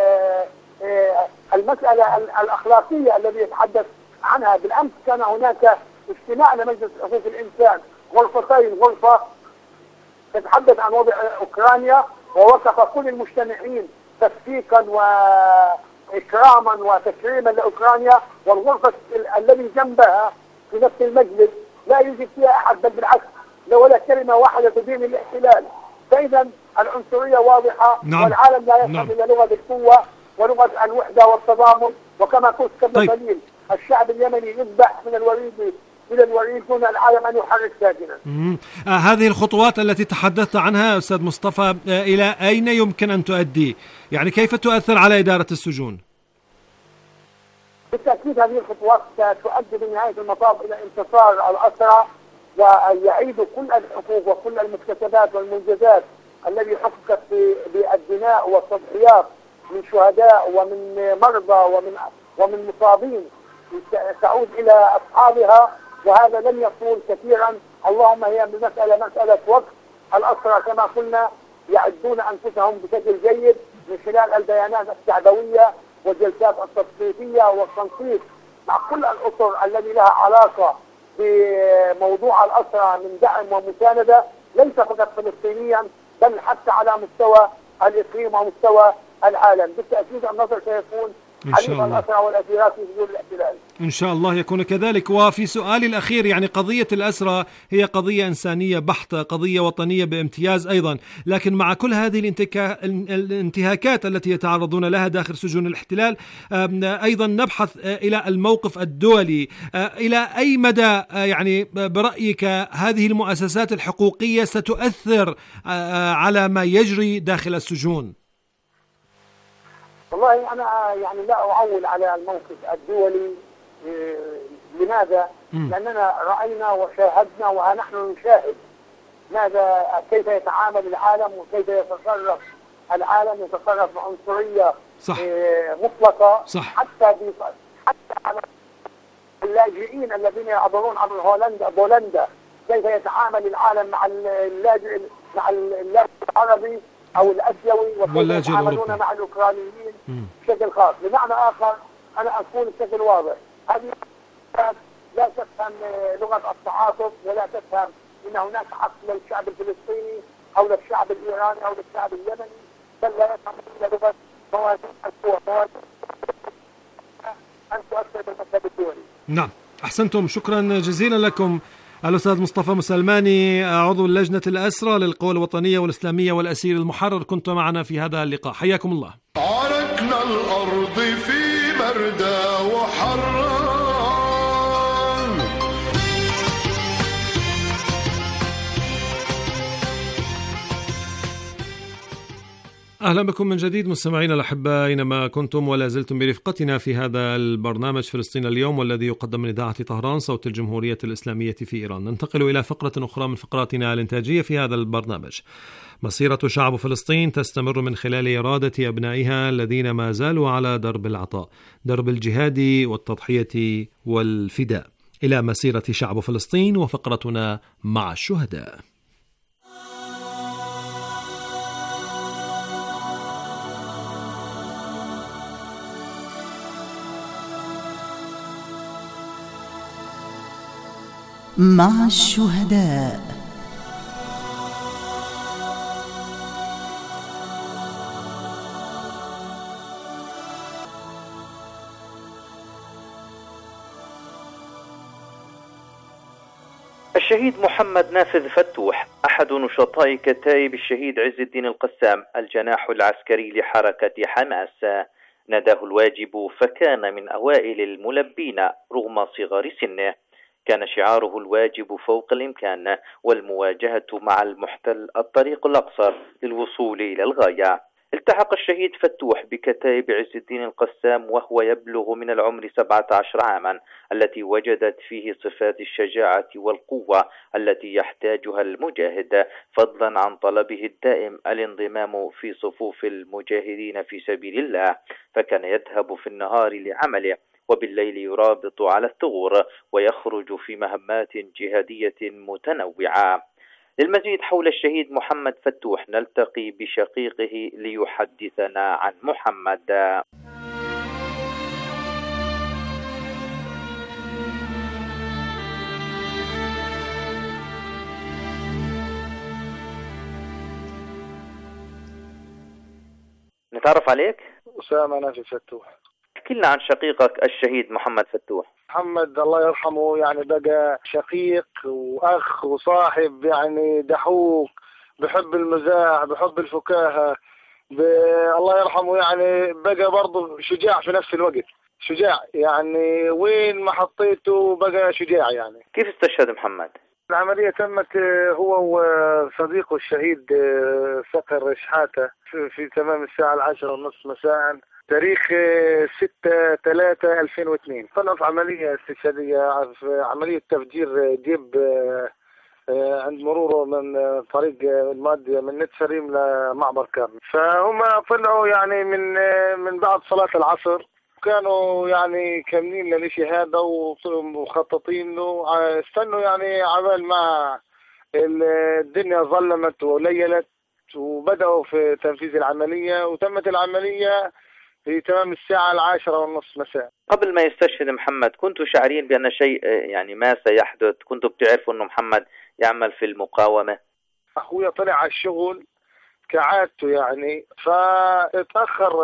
المسألة الأخلاقية الذي يتحدث عنها. بالأمس كان هناك اجتماع لمجلس حقوق الإنسان، غرفتين، غرفة تتحدث عن وضع أوكرانيا ووقف كل المجتمعين تصفيقا وإكراما وتكريما لأوكرانيا، والغرفة الذي جنبها في نفس المجلس لا يوجد فيها أحد، بل بالعكس ولا كلمة واحدة تدين الاحتلال. فإذا العنصرية واضحة. والعالم لا يفهم إلا لغة القوة ولغة الوحدة والتضامن. وكما قلت قبل قليل الشعب اليمني يذبح من الوريد إلى الوريد دون العالم أن يحرك ساكنا. هذه الخطوات التي تحدثت عنها أستاذ مصطفى إلى أين يمكن أن تؤدي؟ يعني كيف تؤثر على إدارة السجون؟ بالتأكيد هذه الخطوات ستؤدي بنهاية المطاف إلى انتصار الأسرى، ويعيد كل الحقوق وكل المكتسبات والمنجزات التي حققت بالدماء والتضحيات من شهداء ومن مرضى ومن مصابين تعود إلى أصحابها. وهذا لن يطول كثيرا، اللهم هي مسألة وقت. الأسرى كما قلنا يعدون أنفسهم بشكل جيد من خلال البيانات الشعبوية والجلسات التثقيفية والتنسيق مع كل الأسر الذي لها علاقة بموضوع الأسرى من دعم ومساندة، ليس فقط فلسطينيا بل حتى على مستوى الإقليم ومستوى العالم. بالتأكيد النصر سيكون حليف الأسرى والأسيرات في سجون الاحتلال. إن شاء الله يكون كذلك. وفي سؤالي الأخير، يعني قضية الأسرى هي قضية إنسانية بحتة، قضية وطنية بامتياز أيضا، لكن مع كل هذه الانتهاكات التي يتعرضون لها داخل سجون الاحتلال أيضا نبحث إلى الموقف الدولي. إلى أي مدى يعني برأيك هذه المؤسسات الحقوقية ستؤثر على ما يجري داخل السجون؟ والله أنا يعني لا أعول على الموقف الدولي. لماذا؟ لأننا رأينا وشاهدنا ونحن نشاهد ماذا كيف يتعامل العالم وكيف يتصرف العالم، يتصرف بعنصرية مطلقة. حتى على اللاجئين الذين يعبرون عبر بولندا كيف يتعامل العالم مع اللاجئ العربي أو الأسيوي وكيف يتعاملون مع الأوكرانيين بشكل خاص. بمعنى آخر أنا أقول بشكل واضح هذه لا تفهم لغة التعاطف ولا تفهم أن هناك حق للشعب الفلسطيني أو للشعب الإيراني أو للشعب اليمني، بل لا يفهم إلا لغة موازين القوى أن تؤثر بالمكتب الدولي. نعم، أحسنتم، شكرا جزيلا لكم الأستاذ مصطفى مسلماني، عضو لجنة الأسرى للقوى الوطنية والإسلامية والأسير المحرر، كنت معنا في هذا اللقاء، حياكم الله. عركنا الأرض في بردة وحران. أهلا بكم من جديد مستمعينا الأحباء أينما كنتم، ولا زلتم برفقتنا في هذا البرنامج فلسطين اليوم، والذي يقدم من إذاعة طهران صوت الجمهورية الإسلامية في إيران. ننتقل إلى فقرة أخرى من فقراتنا الإنتاجية في هذا البرنامج. مسيرة شعب فلسطين تستمر من خلال إرادة أبنائها الذين ما زالوا على درب العطاء، درب الجهاد والتضحية والفداء. إلى مسيرة شعب فلسطين وفقرتنا مع الشهداء. مع الشهداء. الشهيد محمد نافذ فتوح أحد نشطاء كتائب الشهيد عز الدين القسام الجناح العسكري لحركة حماس، ناداه الواجب فكان من أوائل الملبين رغم صغر سنه. كان شعاره الواجب فوق الإمكان، والمواجهة مع المحتل الطريق الأقصر للوصول إلى الغاية. التحق الشهيد فتوح بكتائب عز الدين القسام وهو يبلغ من العمر 17 عاما، التي وجدت فيه صفات الشجاعة والقوة التي يحتاجها المجاهد، فضلا عن طلبه الدائم الانضمام في صفوف المجاهدين في سبيل الله. فكان يذهب في النهار لعمله، وبالليل يرابط على الثغور ويخرج في مهمات جهادية متنوعة. للمزيد حول الشهيد محمد فتوح نلتقي بشقيقه ليحدثنا عن محمد. نتعرف عليك؟ أسامة نافذ فتوح. احكي لنا عن شقيقك الشهيد محمد فتوح. محمد الله يرحمه يعني بقى شقيق وأخ وصاحب، يعني دحوك، بحب المزاح، بحب الفكاهة، الله يرحمه يعني بقى برضه شجاع في نفس الوقت، شجاع يعني وين ما حطيته بقى شجاع. يعني كيف استشهد محمد؟ العملية تمت هو وصديقه الشهيد سكر شحاتة في تمام الساعة 10:30 مساء تاريخ 6/3/2002. طلع في عملية استشهادية، في عملية تفجير جيب عند مروره من طريق المادية من نتسريم لمعبر كامل. فهم طلعوا يعني من بعد صلاة العصر، كانوا يعني كاملين للشيء هذا ومخططين له، استنوا يعني عمال ما الدنيا ظلمت وليلت، وبدأوا في تنفيذ العملية، وتمت العملية في تمام الساعة 10:30 مساء. قبل ما يستشهد محمد كنتوا شاعرين بأن شيء يعني ما سيحدث؟ كنتوا بتعرفوا أنه محمد يعمل في المقاومة؟ أخويا طلع على الشغل كعادته يعني، فاتأخر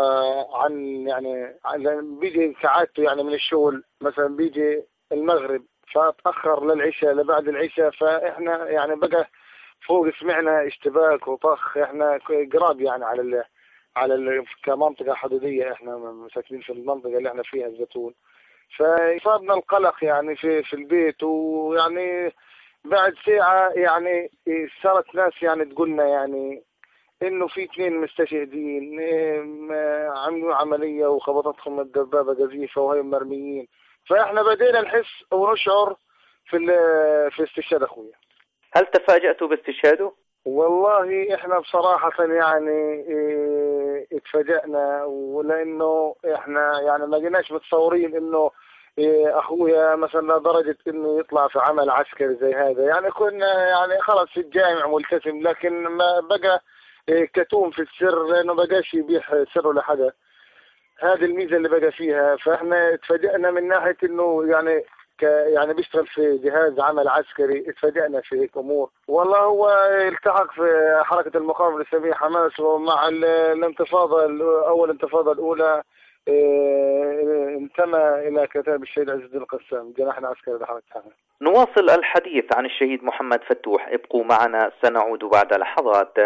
عن بيجي كعادته يعني من الشغل، مثلا بيجي المغرب، فاتأخر للعشاء لبعد العشاء. فإحنا يعني بقى فوق سمعنا اشتباك وطخ، إحنا قراب يعني على كمنطقة حدودية، احنا ساكنين في المنطقة اللي احنا فيها الزيتون. فصابنا القلق يعني في البيت، ويعني بعد ساعة يعني صارت ناس يعني تقولنا يعني انه في 2 مستشهدين عملوا عملية وخبطتهم الدبابة قذيفة وهي مرميين. فاحنا بدينا نحس ونشعر في استشهاد اخويا. هل تفاجأتوا باستشهاده؟ والله احنا بصراحة يعني اتفاجأنا، ولانه احنا يعني ما جيناش متصورين انه اخويا مثلا لدرجة انه يطلع في عمل عسكري زي هذا. يعني كنا يعني خلص في الجامع ملتزم، لكن ما بقى كتوم في السر، لانه بقاش يبيح سره لحدا. هذه الميزة اللي بقى فيها. فاحنا اتفاجأنا من ناحية انه يعني بيشتغل في جهاز عمل عسكري، اتفاجأنا في هيك امور. والله هو التحق في حركة المقاومة الإسلامية حماس، ومع الانتفاضة اول انتفاضة الاولى انتمى الى كتائب الشهيد عز الدين القسام جناح العسكري لحركة حماس. نواصل الحديث عن الشهيد محمد فتوح، ابقوا معنا سنعود بعد لحظات.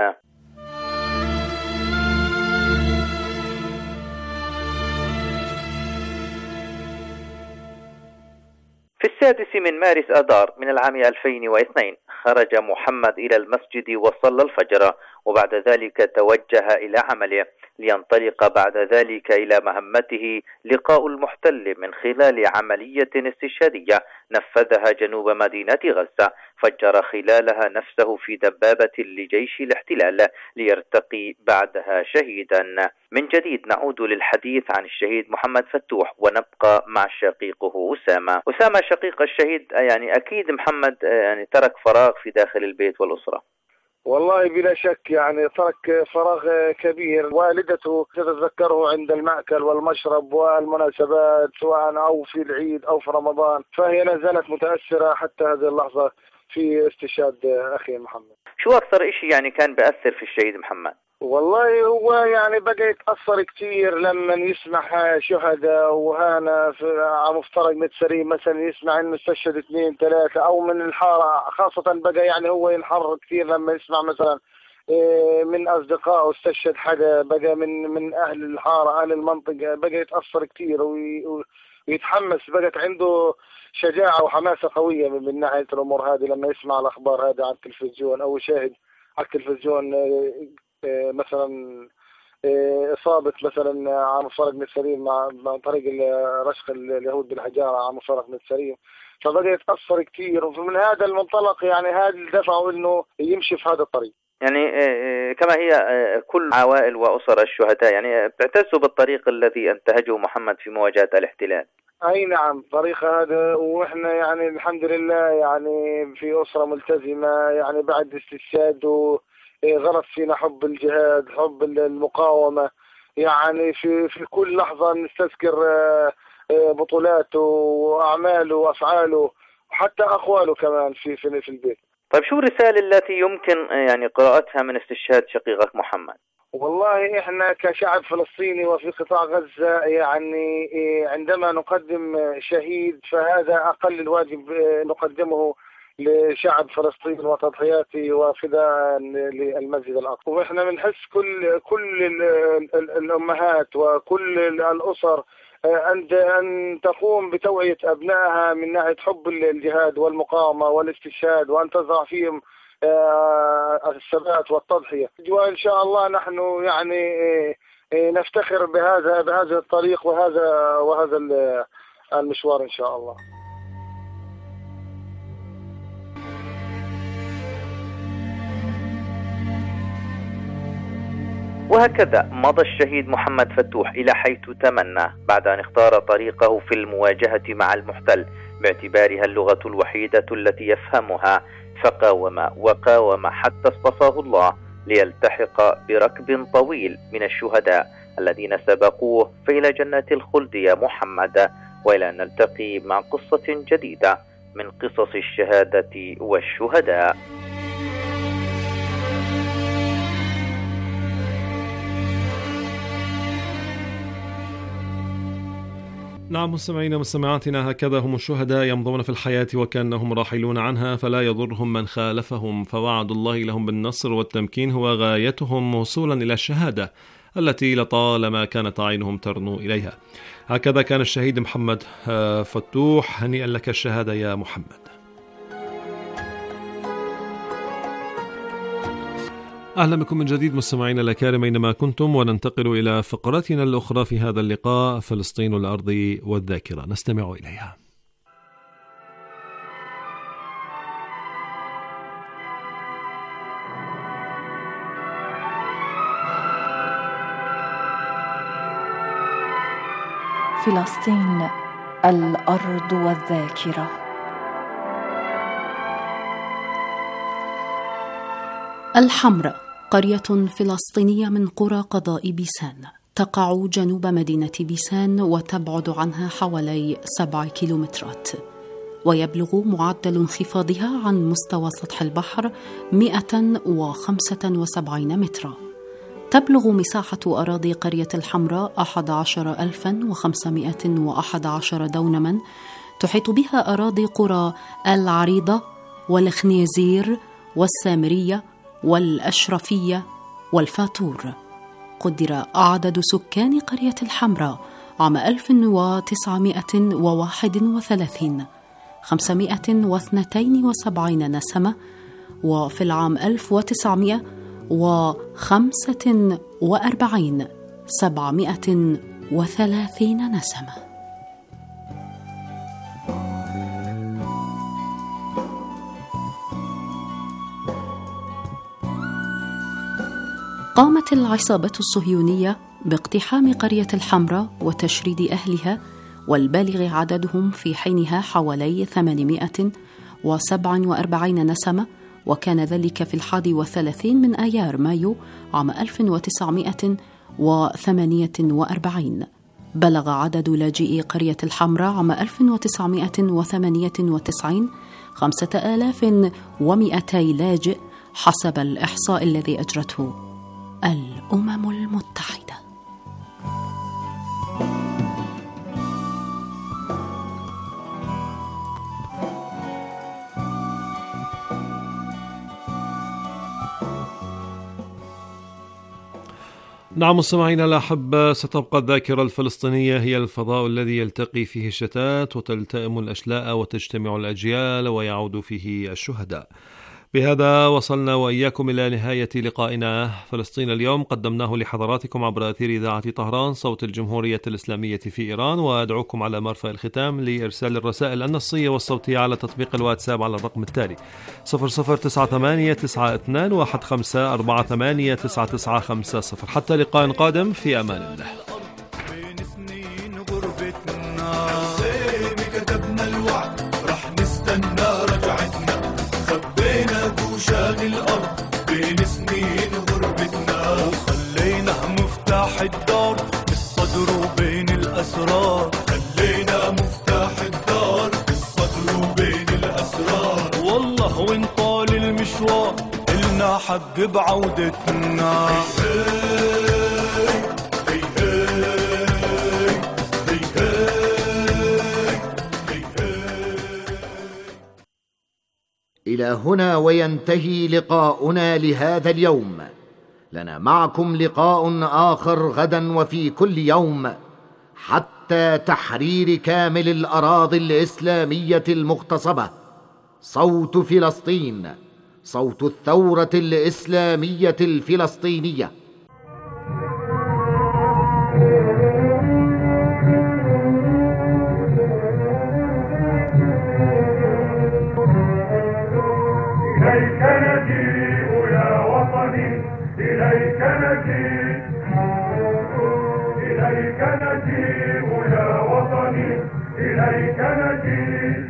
في 6 من مارس آذار من العام 2002 خرج محمد إلى المسجد وصلى الفجر، وبعد ذلك توجه إلى عمله، لينطلق بعد ذلك إلى مهمته لقاء المحتل من خلال عملية استشهادية نفذها جنوب مدينة غزة، فجر خلالها نفسه في دبابة لجيش الاحتلال ليرتقي بعدها شهيدا. من جديد نعود للحديث عن الشهيد محمد فتوح، ونبقى مع شقيقه أسامة. أسامة شقيق الشهيد، يعني أكيد محمد يعني ترك فراغ في داخل البيت والأسرة. والله بلا شك يعني ترك فراغ كبير. والدته تتذكره عند المأكل والمشرب والمناسبات، سواء أو في العيد أو في رمضان، فهي لا زالت متأثرة حتى هذه اللحظة. في استشهاد أخي محمد. شو أكثر إشي يعني كان بأثر في الشهيد محمد؟ والله هو يعني بقى يتأثر كتير لما يسمع شهداء وهنا على مفترق متسري مثلا يسمع انه استشهد 2 3 او من الحارة، خاصة بقى يعني هو ينحر كتير لما يسمع مثلا من أصدقائه استشهد حدا بقى من أهل الحارة أهل المنطقة، بقى يتأثر كتير ويتحمس، بقت عنده شجاعة وحماسة قوية من ناحية الأمور هذه لما يسمع الأخبار هذه على التلفزيون أو يشاهد على التلفزيون مثلا إصابة مثلا عام مفرق بن سليم مع طريق رشق اليهود بالحجارة عام مفرق بن سليم، فبدأ يتأثر كتير. ومن هذا المنطلق يعني هذا دفعه إنه يمشي في هذا الطريق. يعني كما هي كل عوائل وأسر الشهداء يعني بتعتزوا بالطريق الذي انتهجه محمد في مواجهة الاحتلال. أي نعم طريقة هذا، وإحنا يعني الحمد لله يعني في أسرة ملتزمة يعني بعد استشهاد غرس فينا حب الجهاد حب المقاومة، يعني في كل لحظة نستذكر بطولاته وأعماله وأفعاله وحتى أقواله كمان في البيت. طيب شو الرسالة التي يمكن يعني قراءتها من استشهاد شقيقك محمد؟ والله إحنا كشعب فلسطيني وفي قطاع غزة يعني عندما نقدم شهيد فهذا أقل الواجب نقدمه لشعب فلسطين وتضحياته وفداء للمسجد الأقصى. وإحنا بنحس كل الأمهات وكل الأسر أن تقوم بتوعية أبنائها من ناحية حب الجهاد والمقاومة والاستشهاد، وأن تزرع فيهم الثبات والتضحية. وإن شاء الله نحن يعني نفتخر بهذا الطريق وهذا المشوار إن شاء الله. وهكذا مضى الشهيد محمد فتوح إلى حيث تمنى بعد أن اختار طريقه في المواجهة مع المحتل باعتبارها اللغة الوحيدة التي يفهمها، فقاوم وقاوم حتى اصطفاه الله ليلتحق بركب طويل من الشهداء الذين سبقوه فإلى جنات الخلد يا محمد، وإلى أن نلتقي مع قصة جديدة من قصص الشهادة والشهداء. نعم مستمعينا مستمعاتنا، هكذا هم الشهداء يمضون في الحياة وكأنهم راحلون عنها، فلا يضرهم من خالفهم، فوعد الله لهم بالنصر والتمكين هو غايتهم وصولا إلى الشهادة التي لطالما كانت عينهم ترنو إليها. هكذا كان الشهيد محمد فتوح، هنيئا لك الشهادة يا محمد. أهلا بكم من جديد مستمعينا الأكارم أينما كنتم، وننتقل إلى فقرتنا الأخرى في هذا اللقاء، فلسطين الأرض والذاكرة، نستمع إليها. فلسطين الأرض والذاكرة. الحمراء قرية فلسطينية من قرى قضاء بيسان، تقع جنوب مدينة بيسان وتبعد عنها حوالي 7 كيلومترات، ويبلغ معدل انخفاضها عن مستوى سطح البحر 175 مترا. تبلغ مساحة أراضي قرية الحمراء 11511 دونما، تحيط بها أراضي قرى العريضة والخنيزير والسامرية والأشرفية والفاتور. قدر عدد سكان قرية الحمراء عام 1931 572 نسمة، وفي العام 1945 730 نسمة. قامت العصابة الصهيونية باقتحام قرية الحمراء وتشريد أهلها، والبالغ عددهم في حينها حوالي 847 نسمة، وكان ذلك في 31 من آيار مايو عام 1948. بلغ عدد لاجئي قرية الحمراء عام 1998 5200 لاجئ حسب الإحصاء الذي أجرته الأمم المتحدة. نعم مستمعينا الأحبة، ستبقى الذاكرة الفلسطينية هي الفضاء الذي يلتقي فيه الشتات وتلتئم الأشلاء وتجتمع الأجيال ويعود فيه الشهداء. بهذا وصلنا وإياكم إلى نهاية لقائنا فلسطين اليوم، قدمناه لحضراتكم عبر أثير إذاعة طهران صوت الجمهورية الإسلامية في إيران، وأدعوكم على مرفأ الختام لإرسال الرسائل النصية والصوتية على تطبيق الواتساب على الرقم التالي 00989115489950. حتى لقاء قادم، في أمان الله. شان الأرض بين سنين غربتنا، وخلينا مفتاح الدار بالصدر وبين الأسرار، خلينا مفتاح الدار بالصدر وبين الأسرار. والله وين طال المشوار إلنا حق بعودتنا. إلى هنا وينتهي لقاؤنا لهذا اليوم. لنا معكم لقاء آخر غدا وفي كل يوم حتى تحرير كامل الأراضي الإسلامية المغتصبة. صوت فلسطين، صوت الثورة الإسلامية الفلسطينية. إليك نجيء يا وطني، إليك نجيء، إليك نجيء يا وطني، إليك نجيء.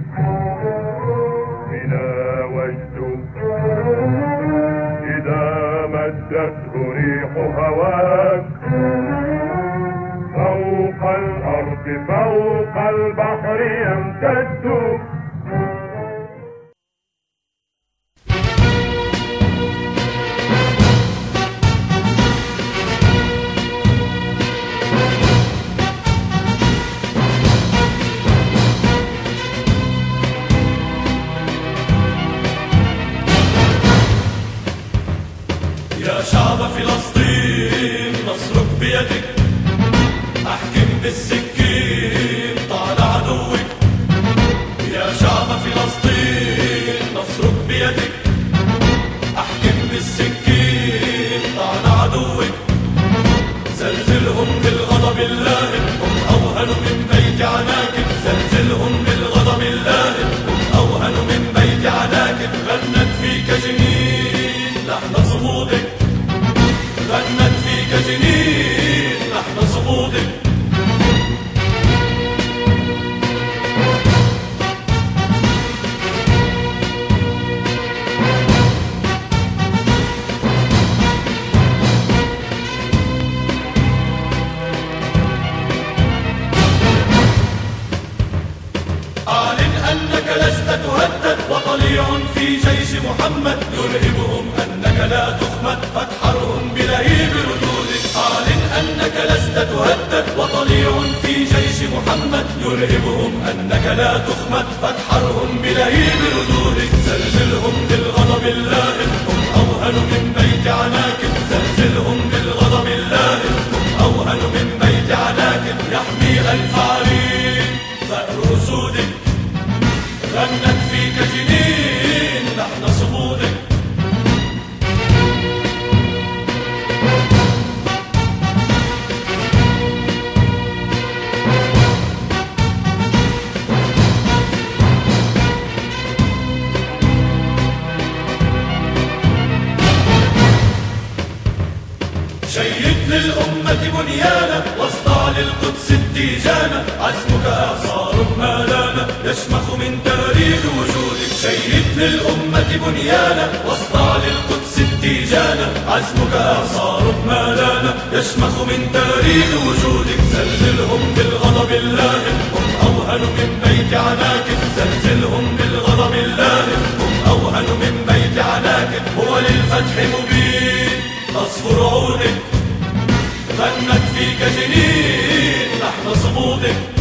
إلى وجد إذا مدته ريح هواك، فوق الأرض فوق البحر يمتد. يا شعب فلسطين نصرك بيدك، احكم بالسكين طال عدوك. يا شعب فلسطين نصرك بيدك، احكم بالسكين طال عدوك. زلزلهم بالغضب اللائم، هم اوهن من بيت عناكب. زلزلهم بالغضب اللائم، هم اوهن من بيت عناكب. غنت فيك جنين لحن صمودك، غنت فيك جنين لحن صمودك. أعلن أنك لست تهدد، وطليع في جيش محمد يرهبهم أنك لا تخمد، فاتحرهم بلهيب ردودك. أعلن أنك لست تهدد، وطليع في جيش محمد يرهبهم أنك لا تخمد، فاتحرهم بلهيب ردودك. زلزلهم بالغضب اللائم، هم أوهن من بيت عناكب. زلزلهم بالغضب اللائم، هم أوهن من بيت عناكب. يحمي الفعالين ثأر أسودك، غنت فيك جنين لحن صمودك. شيد للأمة بنيانا، واصدع للقدس التيجانا. عزمك إعصار ما لانا، يشمخ من تاريخ وجودك. شيد للأمة بنيانا، واصدع للقدس التيجانا. عزمك إعصار ما لانا، يشمخ من تاريخ وجودك. زلزلهم بالغضب اللائم، هم أوهن من بيت عناكب. زلزلهم بالغضب اللائم، من بيت عناك هو للفتح مبين. تصفر عودك غنت فيك جنين تحت صمودك